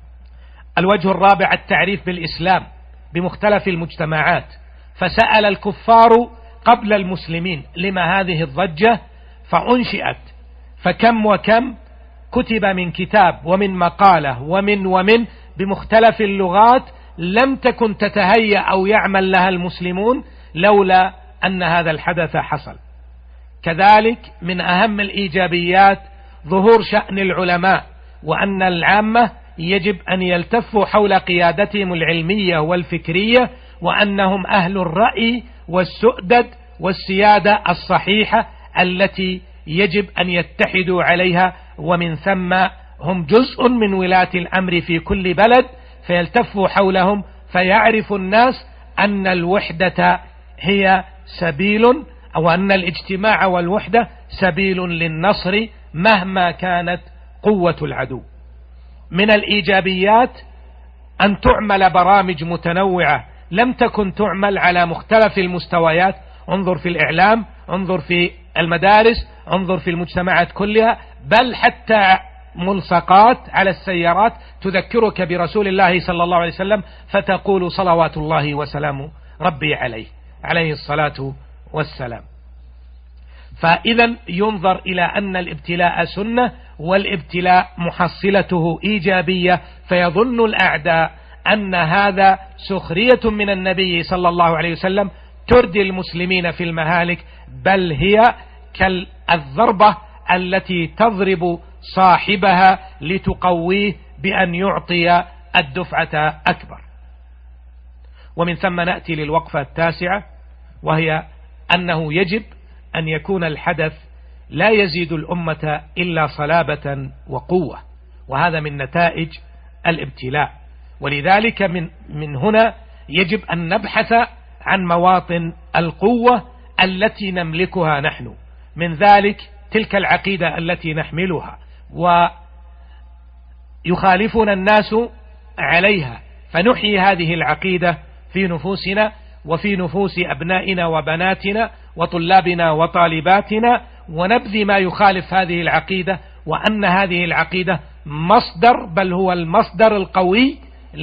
الوجه الرابع التعريف بالإسلام بمختلف المجتمعات، فسأل الكفار قبل المسلمين لما هذه الضجة، فأنشئت، فكم وكم كتب من كتاب ومن مقالة ومن ومن بمختلف اللغات لم تكن تتهيأ أو يعمل لها المسلمون لولا أن هذا الحدث حصل. كذلك من أهم الإيجابيات ظهور شأن العلماء، وأن العامة يجب أن يلتفوا حول قيادتهم العلمية والفكرية، وأنهم أهل الرأي والسؤدد والسيادة الصحيحة التي يجب أن يتحدوا عليها، ومن ثم هم جزء من ولاة الأمر في كل بلد، فيلتفوا حولهم فيعرف الناس أن الوحدة هي سبيل، أو أن الاجتماع والوحدة سبيل للنصر مهما كانت قوة العدو. من الإيجابيات أن تعمل برامج متنوعة لم تكن تعمل على مختلف المستويات، انظر في الإعلام، انظر في المدارس، انظر في المجتمعات كلها، بل حتى ملصقات على السيارات تذكرك برسول الله صلى الله عليه وسلم، فتقول صلوات الله وسلامه ربي عليه عليه الصلاة والسلام. فإذا ينظر إلى أن الابتلاء سنة، والابتلاء محصلته إيجابية، فيظن الأعداء أن هذا سخرية من النبي صلى الله عليه وسلم تردي المسلمين في المهالك، بل هي كالضربة التي تضرب صاحبها لتقويه بأن يعطي الدفعة أكبر. ومن ثم نأتي للوقفة التاسعة، وهي أنه يجب أن يكون الحدث لا يزيد الأمة إلا صلابة وقوة، وهذا من نتائج الابتلاء. ولذلك من, من هنا يجب أن نبحث عن مواطن القوة التي نملكها نحن، من ذلك تلك العقيدة التي نحملها ويخالفنا الناس عليها، فنحيي هذه العقيدة في نفوسنا وفي نفوس أبنائنا وبناتنا وطلابنا وطالباتنا، ونبذي ما يخالف هذه العقيدة، وأن هذه العقيدة مصدر، بل هو المصدر القوي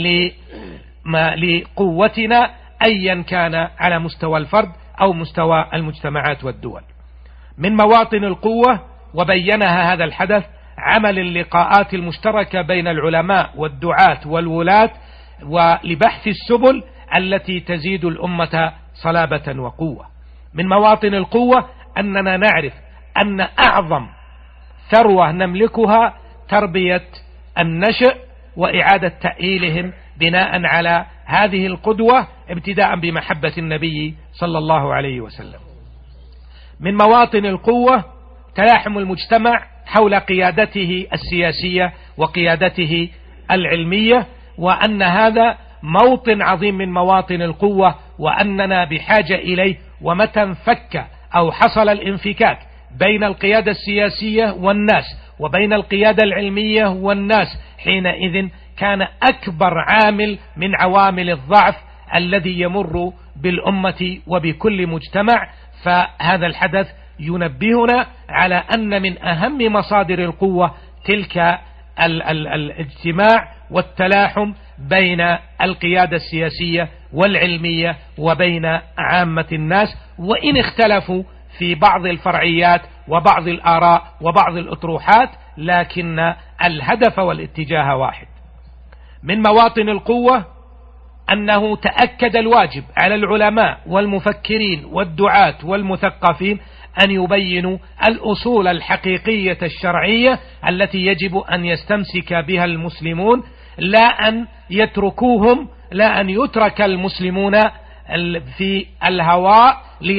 لقوتنا أيا كان على مستوى الفرد أو مستوى المجتمعات والدول. من مواطن القوة وبينها هذا الحدث عمل اللقاءات المشتركة بين العلماء والدعاة والولاة، ولبحث السبل التي تزيد الأمة صلابة وقوة. من مواطن القوة أننا نعرف أن أعظم ثروة نملكها تربية النشء وإعادة تأهيلهم بناء على هذه القدوة، ابتداء بمحبة النبي صلى الله عليه وسلم. من مواطن القوة تلاحم المجتمع حول قيادته السياسية وقيادته العلمية، وأن هذا موطن عظيم من مواطن القوة، وأننا بحاجة إليه. ومتى انفك أو حصل الانفكاك بين القيادة السياسية والناس وبين القيادة العلمية والناس، حينئذ كان أكبر عامل من عوامل الضعف الذي يمر بالأمة وبكل مجتمع. فهذا الحدث ينبهنا على أن من أهم مصادر القوة تلك ال ال الاجتماع والتلاحم بين القيادة السياسية والعلمية وبين عامة الناس، وإن اختلفوا في بعض الفرعيات وبعض الآراء وبعض الأطروحات، لكن الهدف والاتجاه واحد. من مواطن القوة أنه تأكد الواجب على العلماء والمفكرين والدعاة والمثقفين أن يبينوا الأصول الحقيقية الشرعية التي يجب أن يستمسك بها المسلمون، لا أن يتركوهم لا أن يترك المسلمون في الهواء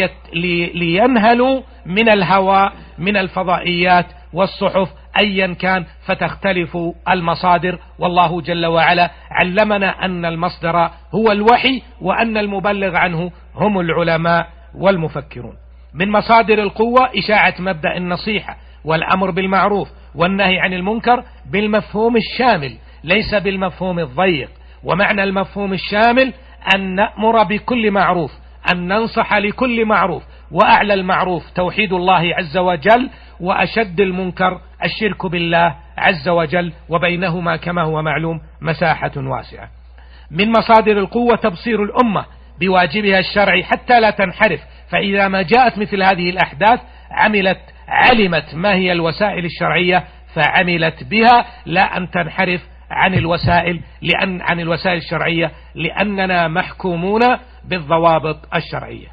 لينهلوا من الهواء من الفضائيات والصحف أيا كان، فتختلف المصادر. والله جل وعلا علمنا أن المصدر هو الوحي، وأن المبلغ عنه هم العلماء والمفكرون. من مصادر القوة إشاعة مبدأ النصيحة والأمر بالمعروف والنهي عن المنكر بالمفهوم الشامل ليس بالمفهوم الضيق. ومعنى المفهوم الشامل أن نأمر بكل معروف، أن ننصح لكل معروف، وأعلى المعروف توحيد الله عز وجل، وأشد المنكر الشرك بالله عز وجل، وبينهما كما هو معلوم مساحة واسعة. من مصادر القوة تبصير الأمة بواجبها الشرعي حتى لا تنحرف، فإذا ما جاءت مثل هذه الأحداث عملت علمت ما هي الوسائل الشرعية فعملت بها، لا أن تنحرف عن الوسائل لأن عن الوسائل الشرعية، لأننا محكومون بالضوابط الشرعية.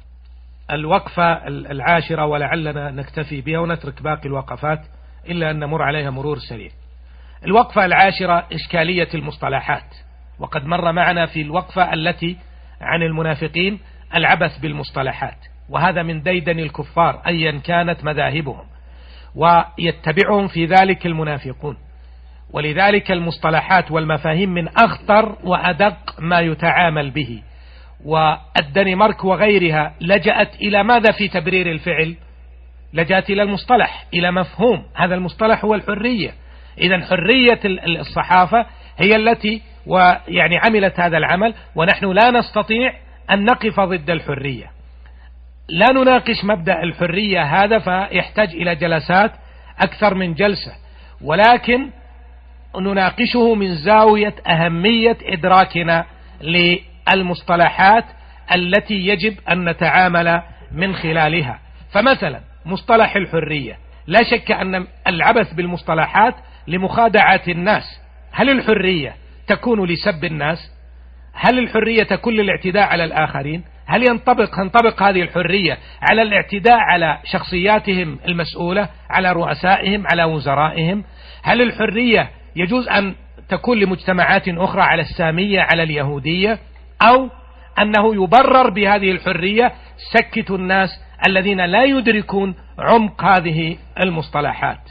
الوقفة العاشرة ولعلنا نكتفي بها ونترك باقي الوقفات إلا أن نمر عليها مرور سريع. الوقفة العاشرة إشكالية المصطلحات، وقد مر معنا في الوقفة التي عن المنافقين العبث بالمصطلحات، وهذا من ديدن الكفار أيا كانت مذاهبهم، ويتبعهم في ذلك المنافقون. ولذلك المصطلحات والمفاهيم من أخطر وأدق ما يتعامل به. والدنمارك وغيرها لجأت إلى ماذا في تبرير الفعل؟ لجأت إلى المصطلح، إلى مفهوم. هذا المصطلح هو الحرية. إذن حرية الصحافة هي التي ويعني عملت هذا العمل، ونحن لا نستطيع أن نقف ضد الحرية. لا نناقش مبدأ الحرية هذا فيحتاج إلى جلسات أكثر من جلسة، ولكن نناقشه من زاوية أهمية إدراكنا للمصطلحات التي يجب أن نتعامل من خلالها. فمثلا مصطلح الحرية، لا شك أن العبث بالمصطلحات لمخادعة الناس. هل الحرية تكون لسب الناس؟ هل الحرية تكون للاعتداء على الآخرين؟ هل ينطبق تنطبق هذه الحرية على الاعتداء على شخصياتهم المسؤولة، على رؤسائهم، على وزرائهم؟ هل الحرية يجوز أن تكون لمجتمعات أخرى على السامية، على اليهودية؟ أو أنه يبرر بهذه الحرية سكت الناس الذين لا يدركون عمق هذه المصطلحات؟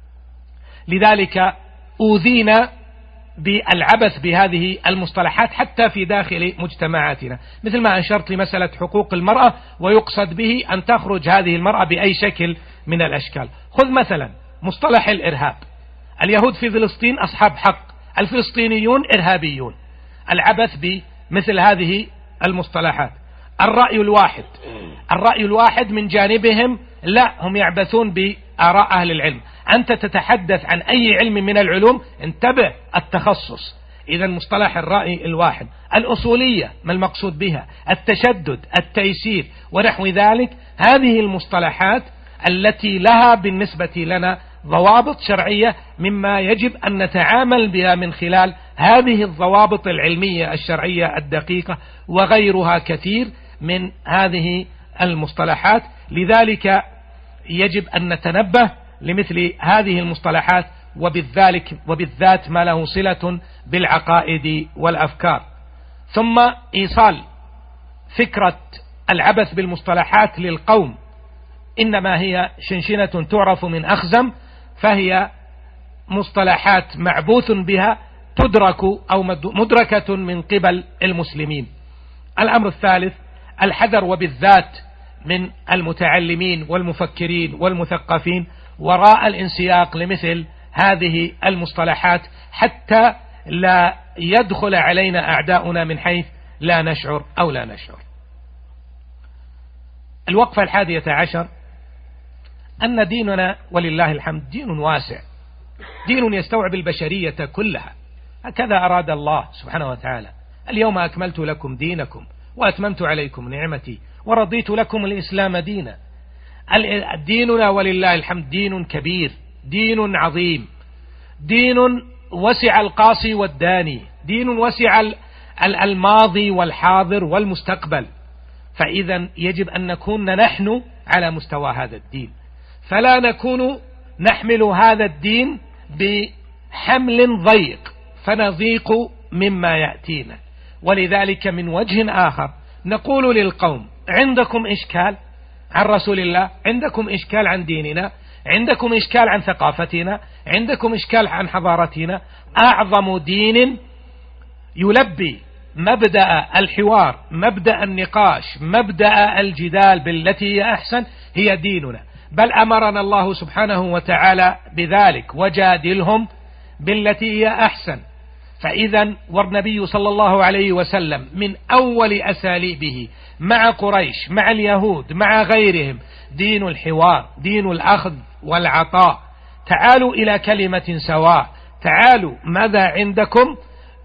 لذلك أوذينا بالعبث بهذه المصطلحات حتى في داخل مجتمعاتنا، مثل ما أشرت لمسألة حقوق المرأة، ويقصد به أن تخرج هذه المرأة بأي شكل من الأشكال. خذ مثلا مصطلح الإرهاب. اليهود في فلسطين أصحاب حق، الفلسطينيون إرهابيون. العبث بمثل هذه المصطلحات. الرأي الواحد، الرأي الواحد من جانبهم لا، هم يعبثون بآراء أهل العلم. أنت تتحدث عن أي علم من العلوم، انتبه التخصص. إذا مصطلح الرأي الواحد. الأصولية ما المقصود بها؟ التشدد، التيسير، ونحو ذلك. هذه المصطلحات التي لها بالنسبة لنا ضوابط شرعية، مما يجب أن نتعامل بها من خلال هذه الضوابط العلمية الشرعية الدقيقة، وغيرها كثير من هذه المصطلحات. لذلك يجب أن نتنبه لمثل هذه المصطلحات، وبالذات وبالذات ما له صلة بالعقائد والأفكار. ثم إيصال فكرة العبث بالمصطلحات للقوم إنما هي شنشنة تعرف من أخزم، فهي مصطلحات معبوث بها تدرك أو مدركة من قبل المسلمين. الأمر الثالث الحذر، وبالذات من المتعلمين والمفكرين والمثقفين، وراء الانسياق لمثل هذه المصطلحات حتى لا يدخل علينا أعداؤنا من حيث لا نشعر أو لا نشعر. الوقفة الحادية عشر أن ديننا ولله الحمد دين واسع، دين يستوعب البشرية كلها. هكذا أراد الله سبحانه وتعالى. اليوم أكملت لكم دينكم وأتممت عليكم نعمتي ورضيت لكم الإسلام دينا. ديننا ولله الحمد دين كبير، دين عظيم، دين وسع القاصي والداني، دين وسع الماضي والحاضر والمستقبل. فإذا يجب أن نكون نحن على مستوى هذا الدين، فلا نكون نحمل هذا الدين بحمل ضيق فنضيق مما يأتينا. ولذلك من وجه آخر نقول للقوم: عندكم إشكال عن رسول الله، عندكم إشكال عن ديننا، عندكم إشكال عن ثقافتنا، عندكم إشكال عن حضارتنا. أعظم دين يلبي مبدأ الحوار، مبدأ النقاش، مبدأ الجدال بالتي هي أحسن هي ديننا. بل أمرنا الله سبحانه وتعالى بذلك: وجادلهم بالتي هي أحسن. فإذا والنبي صلى الله عليه وسلم من أول أساليبه مع قريش مع اليهود مع غيرهم دين الحوار، دين الأخذ والعطاء. تعالوا إلى كلمة سواء، تعالوا ماذا عندكم،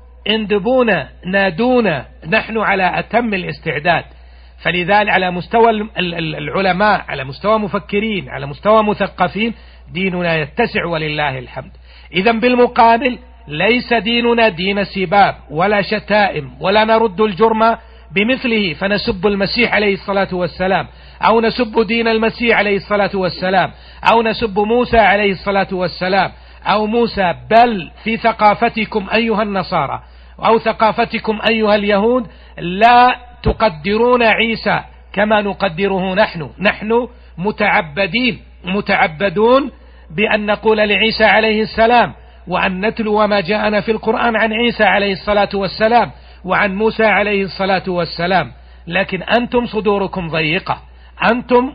اندبونا نادونا، نحن على أتم الاستعداد. فلذلك على مستوى العلماء، على مستوى مفكرين، على مستوى مثقفين، ديننا يتسع ولله الحمد. إذا بالمقابل ليس ديننا دين سباب ولا شتائم، ولا نرد الجرم بمثله فنسب المسيح عليه الصلاة والسلام، أو نسب دين المسيح عليه الصلاة والسلام، أو نسب موسى عليه الصلاة والسلام، أو موسى. بل في ثقافتكم أيها النصارى أو ثقافتكم أيها اليهود لا تقدرون عيسى كما نقدره نحن. نحن متعبدين متعبدون بأن نقول لعيسى عليه السلام، وأن نتلو ما جاءنا في القرآن عن عيسى عليه الصلاة والسلام وعن موسى عليه الصلاة والسلام. لكن أنتم صدوركم ضيقة، أنتم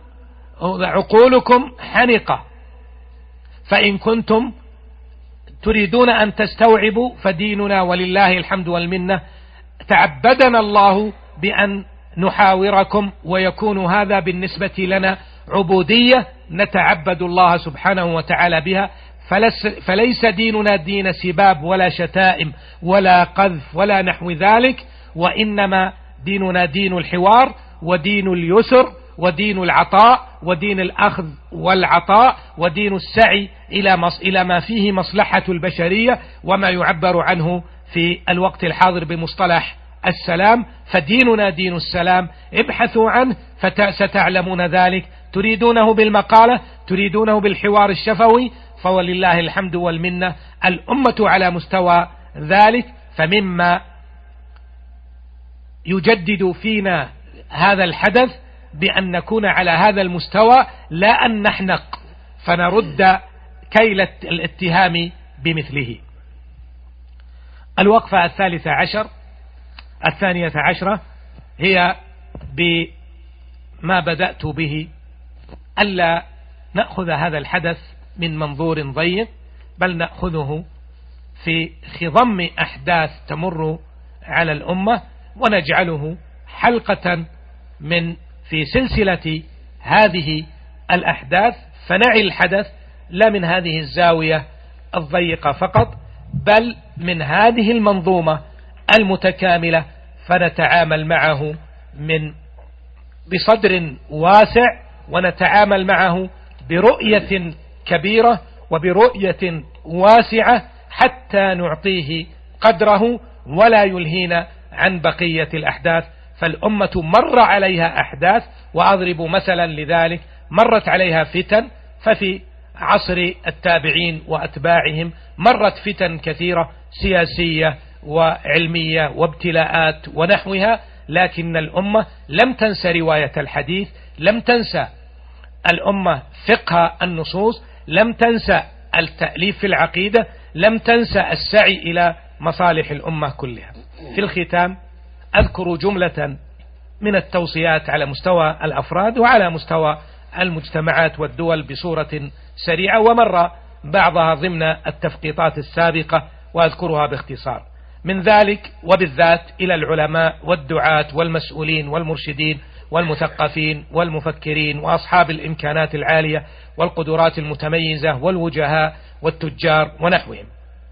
عقولكم حنقة. فإن كنتم تريدون أن تستوعبوا فديننا ولله الحمد والمنة تعبدنا الله بأن نحاوركم، ويكون هذا بالنسبة لنا عبودية نتعبد الله سبحانه وتعالى بها. فليس ديننا دين سباب ولا شتائم ولا قذف ولا نحو ذلك، وإنما ديننا دين الحوار ودين اليسر ودين العطاء ودين الأخذ والعطاء ودين السعي إلى إلى ما فيه مصلحة البشرية، وما يعبر عنه في الوقت الحاضر بمصطلح السلام. فديننا دين السلام، ابحثوا عنه فستعلمون ذلك. تريدونه بالمقالة، تريدونه بالحوار الشفوي، فولله الحمد والمنة الأمة على مستوى ذلك. فمما يجدد فينا هذا الحدث بأن نكون على هذا المستوى، لا أن نحنق فنرد كيل الاتهام بمثله. الوقفة الثالثة عشر الثانية عشرة هي بما بدأت به، ألا نأخذ هذا الحدث من منظور ضيق، بل نأخذه في خضم أحداث تمر على الأمة، ونجعله حلقة من في سلسلة هذه الأحداث، فنعي الحدث لا من هذه الزاوية الضيقة فقط، بل من هذه المنظومة المتكاملة، فنتعامل معه من بصدر واسع، ونتعامل معه برؤية كبيرة وبرؤية واسعة حتى نعطيه قدره ولا يلهينا عن بقية الأحداث. فالأمة مر عليها أحداث، وأضرب مثلا لذلك، مرت عليها فتن، ففي عصر التابعين وأتباعهم مرت فتن كثيرة سياسية وعلمية وابتلاءات ونحوها، لكن الأمة لم تنسى رواية الحديث، لم تنسى الأمة فقه النصوص، لم تنسى التأليف في العقيدة، لم تنسى السعي إلى مصالح الأمة كلها. في الختام أذكر جملة من التوصيات على مستوى الأفراد وعلى مستوى المجتمعات والدول بصورة سريعة، ومر بعضها ضمن التفقيطات السابقة وأذكرها باختصار. من ذلك وبالذات إلى العلماء والدعاة والمسؤولين والمرشدين والمثقفين والمفكرين وأصحاب الإمكانات العالية والقدرات المتميزة والوجهاء والتجار ونحوهم،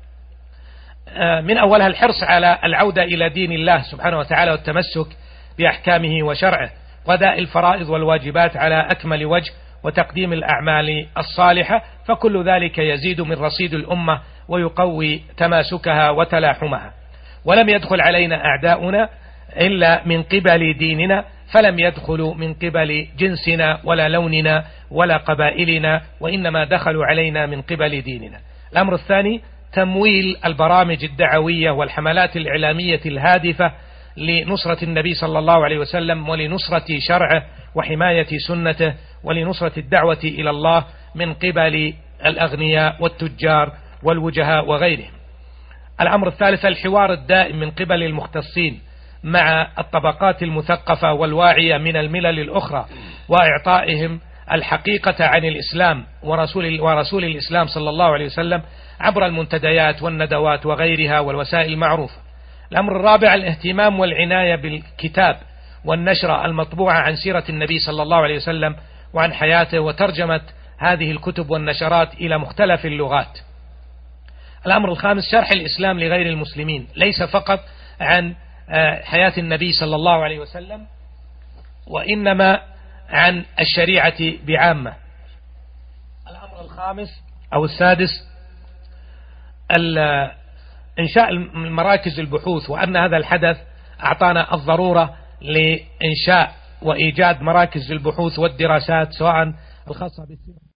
من أولها الحرص على العودة إلى دين الله سبحانه وتعالى والتمسك بأحكامه وشرعه، وأداء الفرائض والواجبات على أكمل وجه، وتقديم الأعمال الصالحة، فكل ذلك يزيد من رصيد الأمة ويقوي تماسكها وتلاحمها. ولم يدخل علينا أعداؤنا إلا من قبل ديننا، فلم يدخلوا من قبل جنسنا ولا لوننا ولا قبائلنا، وإنما دخلوا علينا من قبل ديننا. الأمر الثاني تمويل البرامج الدعوية والحملات الإعلامية الهادفة لنصرة النبي صلى الله عليه وسلم ولنصرة شرعه وحماية سنته ولنصرة الدعوة إلى الله من قبل الأغنياء والتجار والوجهاء وغيرهم. الأمر الثالث الحوار الدائم من قبل المختصين مع الطبقات المثقفة والواعية من الملل الأخرى، وإعطائهم الحقيقة عن الإسلام ورسول, ورسول الإسلام صلى الله عليه وسلم عبر المنتديات والندوات وغيرها والوسائل المعروفة. الأمر الرابع الاهتمام والعناية بالكتاب والنشر المطبوعة عن سيرة النبي صلى الله عليه وسلم وعن حياته، وترجمة هذه الكتب والنشرات إلى مختلف اللغات. الأمر الخامس شرح الإسلام لغير المسلمين، ليس فقط عن حياة النبي صلى الله عليه وسلم وإنما عن الشريعة بعامة. الأمر الخامس أو السادس إنشاء المراكز البحوث، وأن هذا الحدث أعطانا الضرورة لإنشاء وإيجاد مراكز البحوث والدراسات سواء الخاصة بالسيرة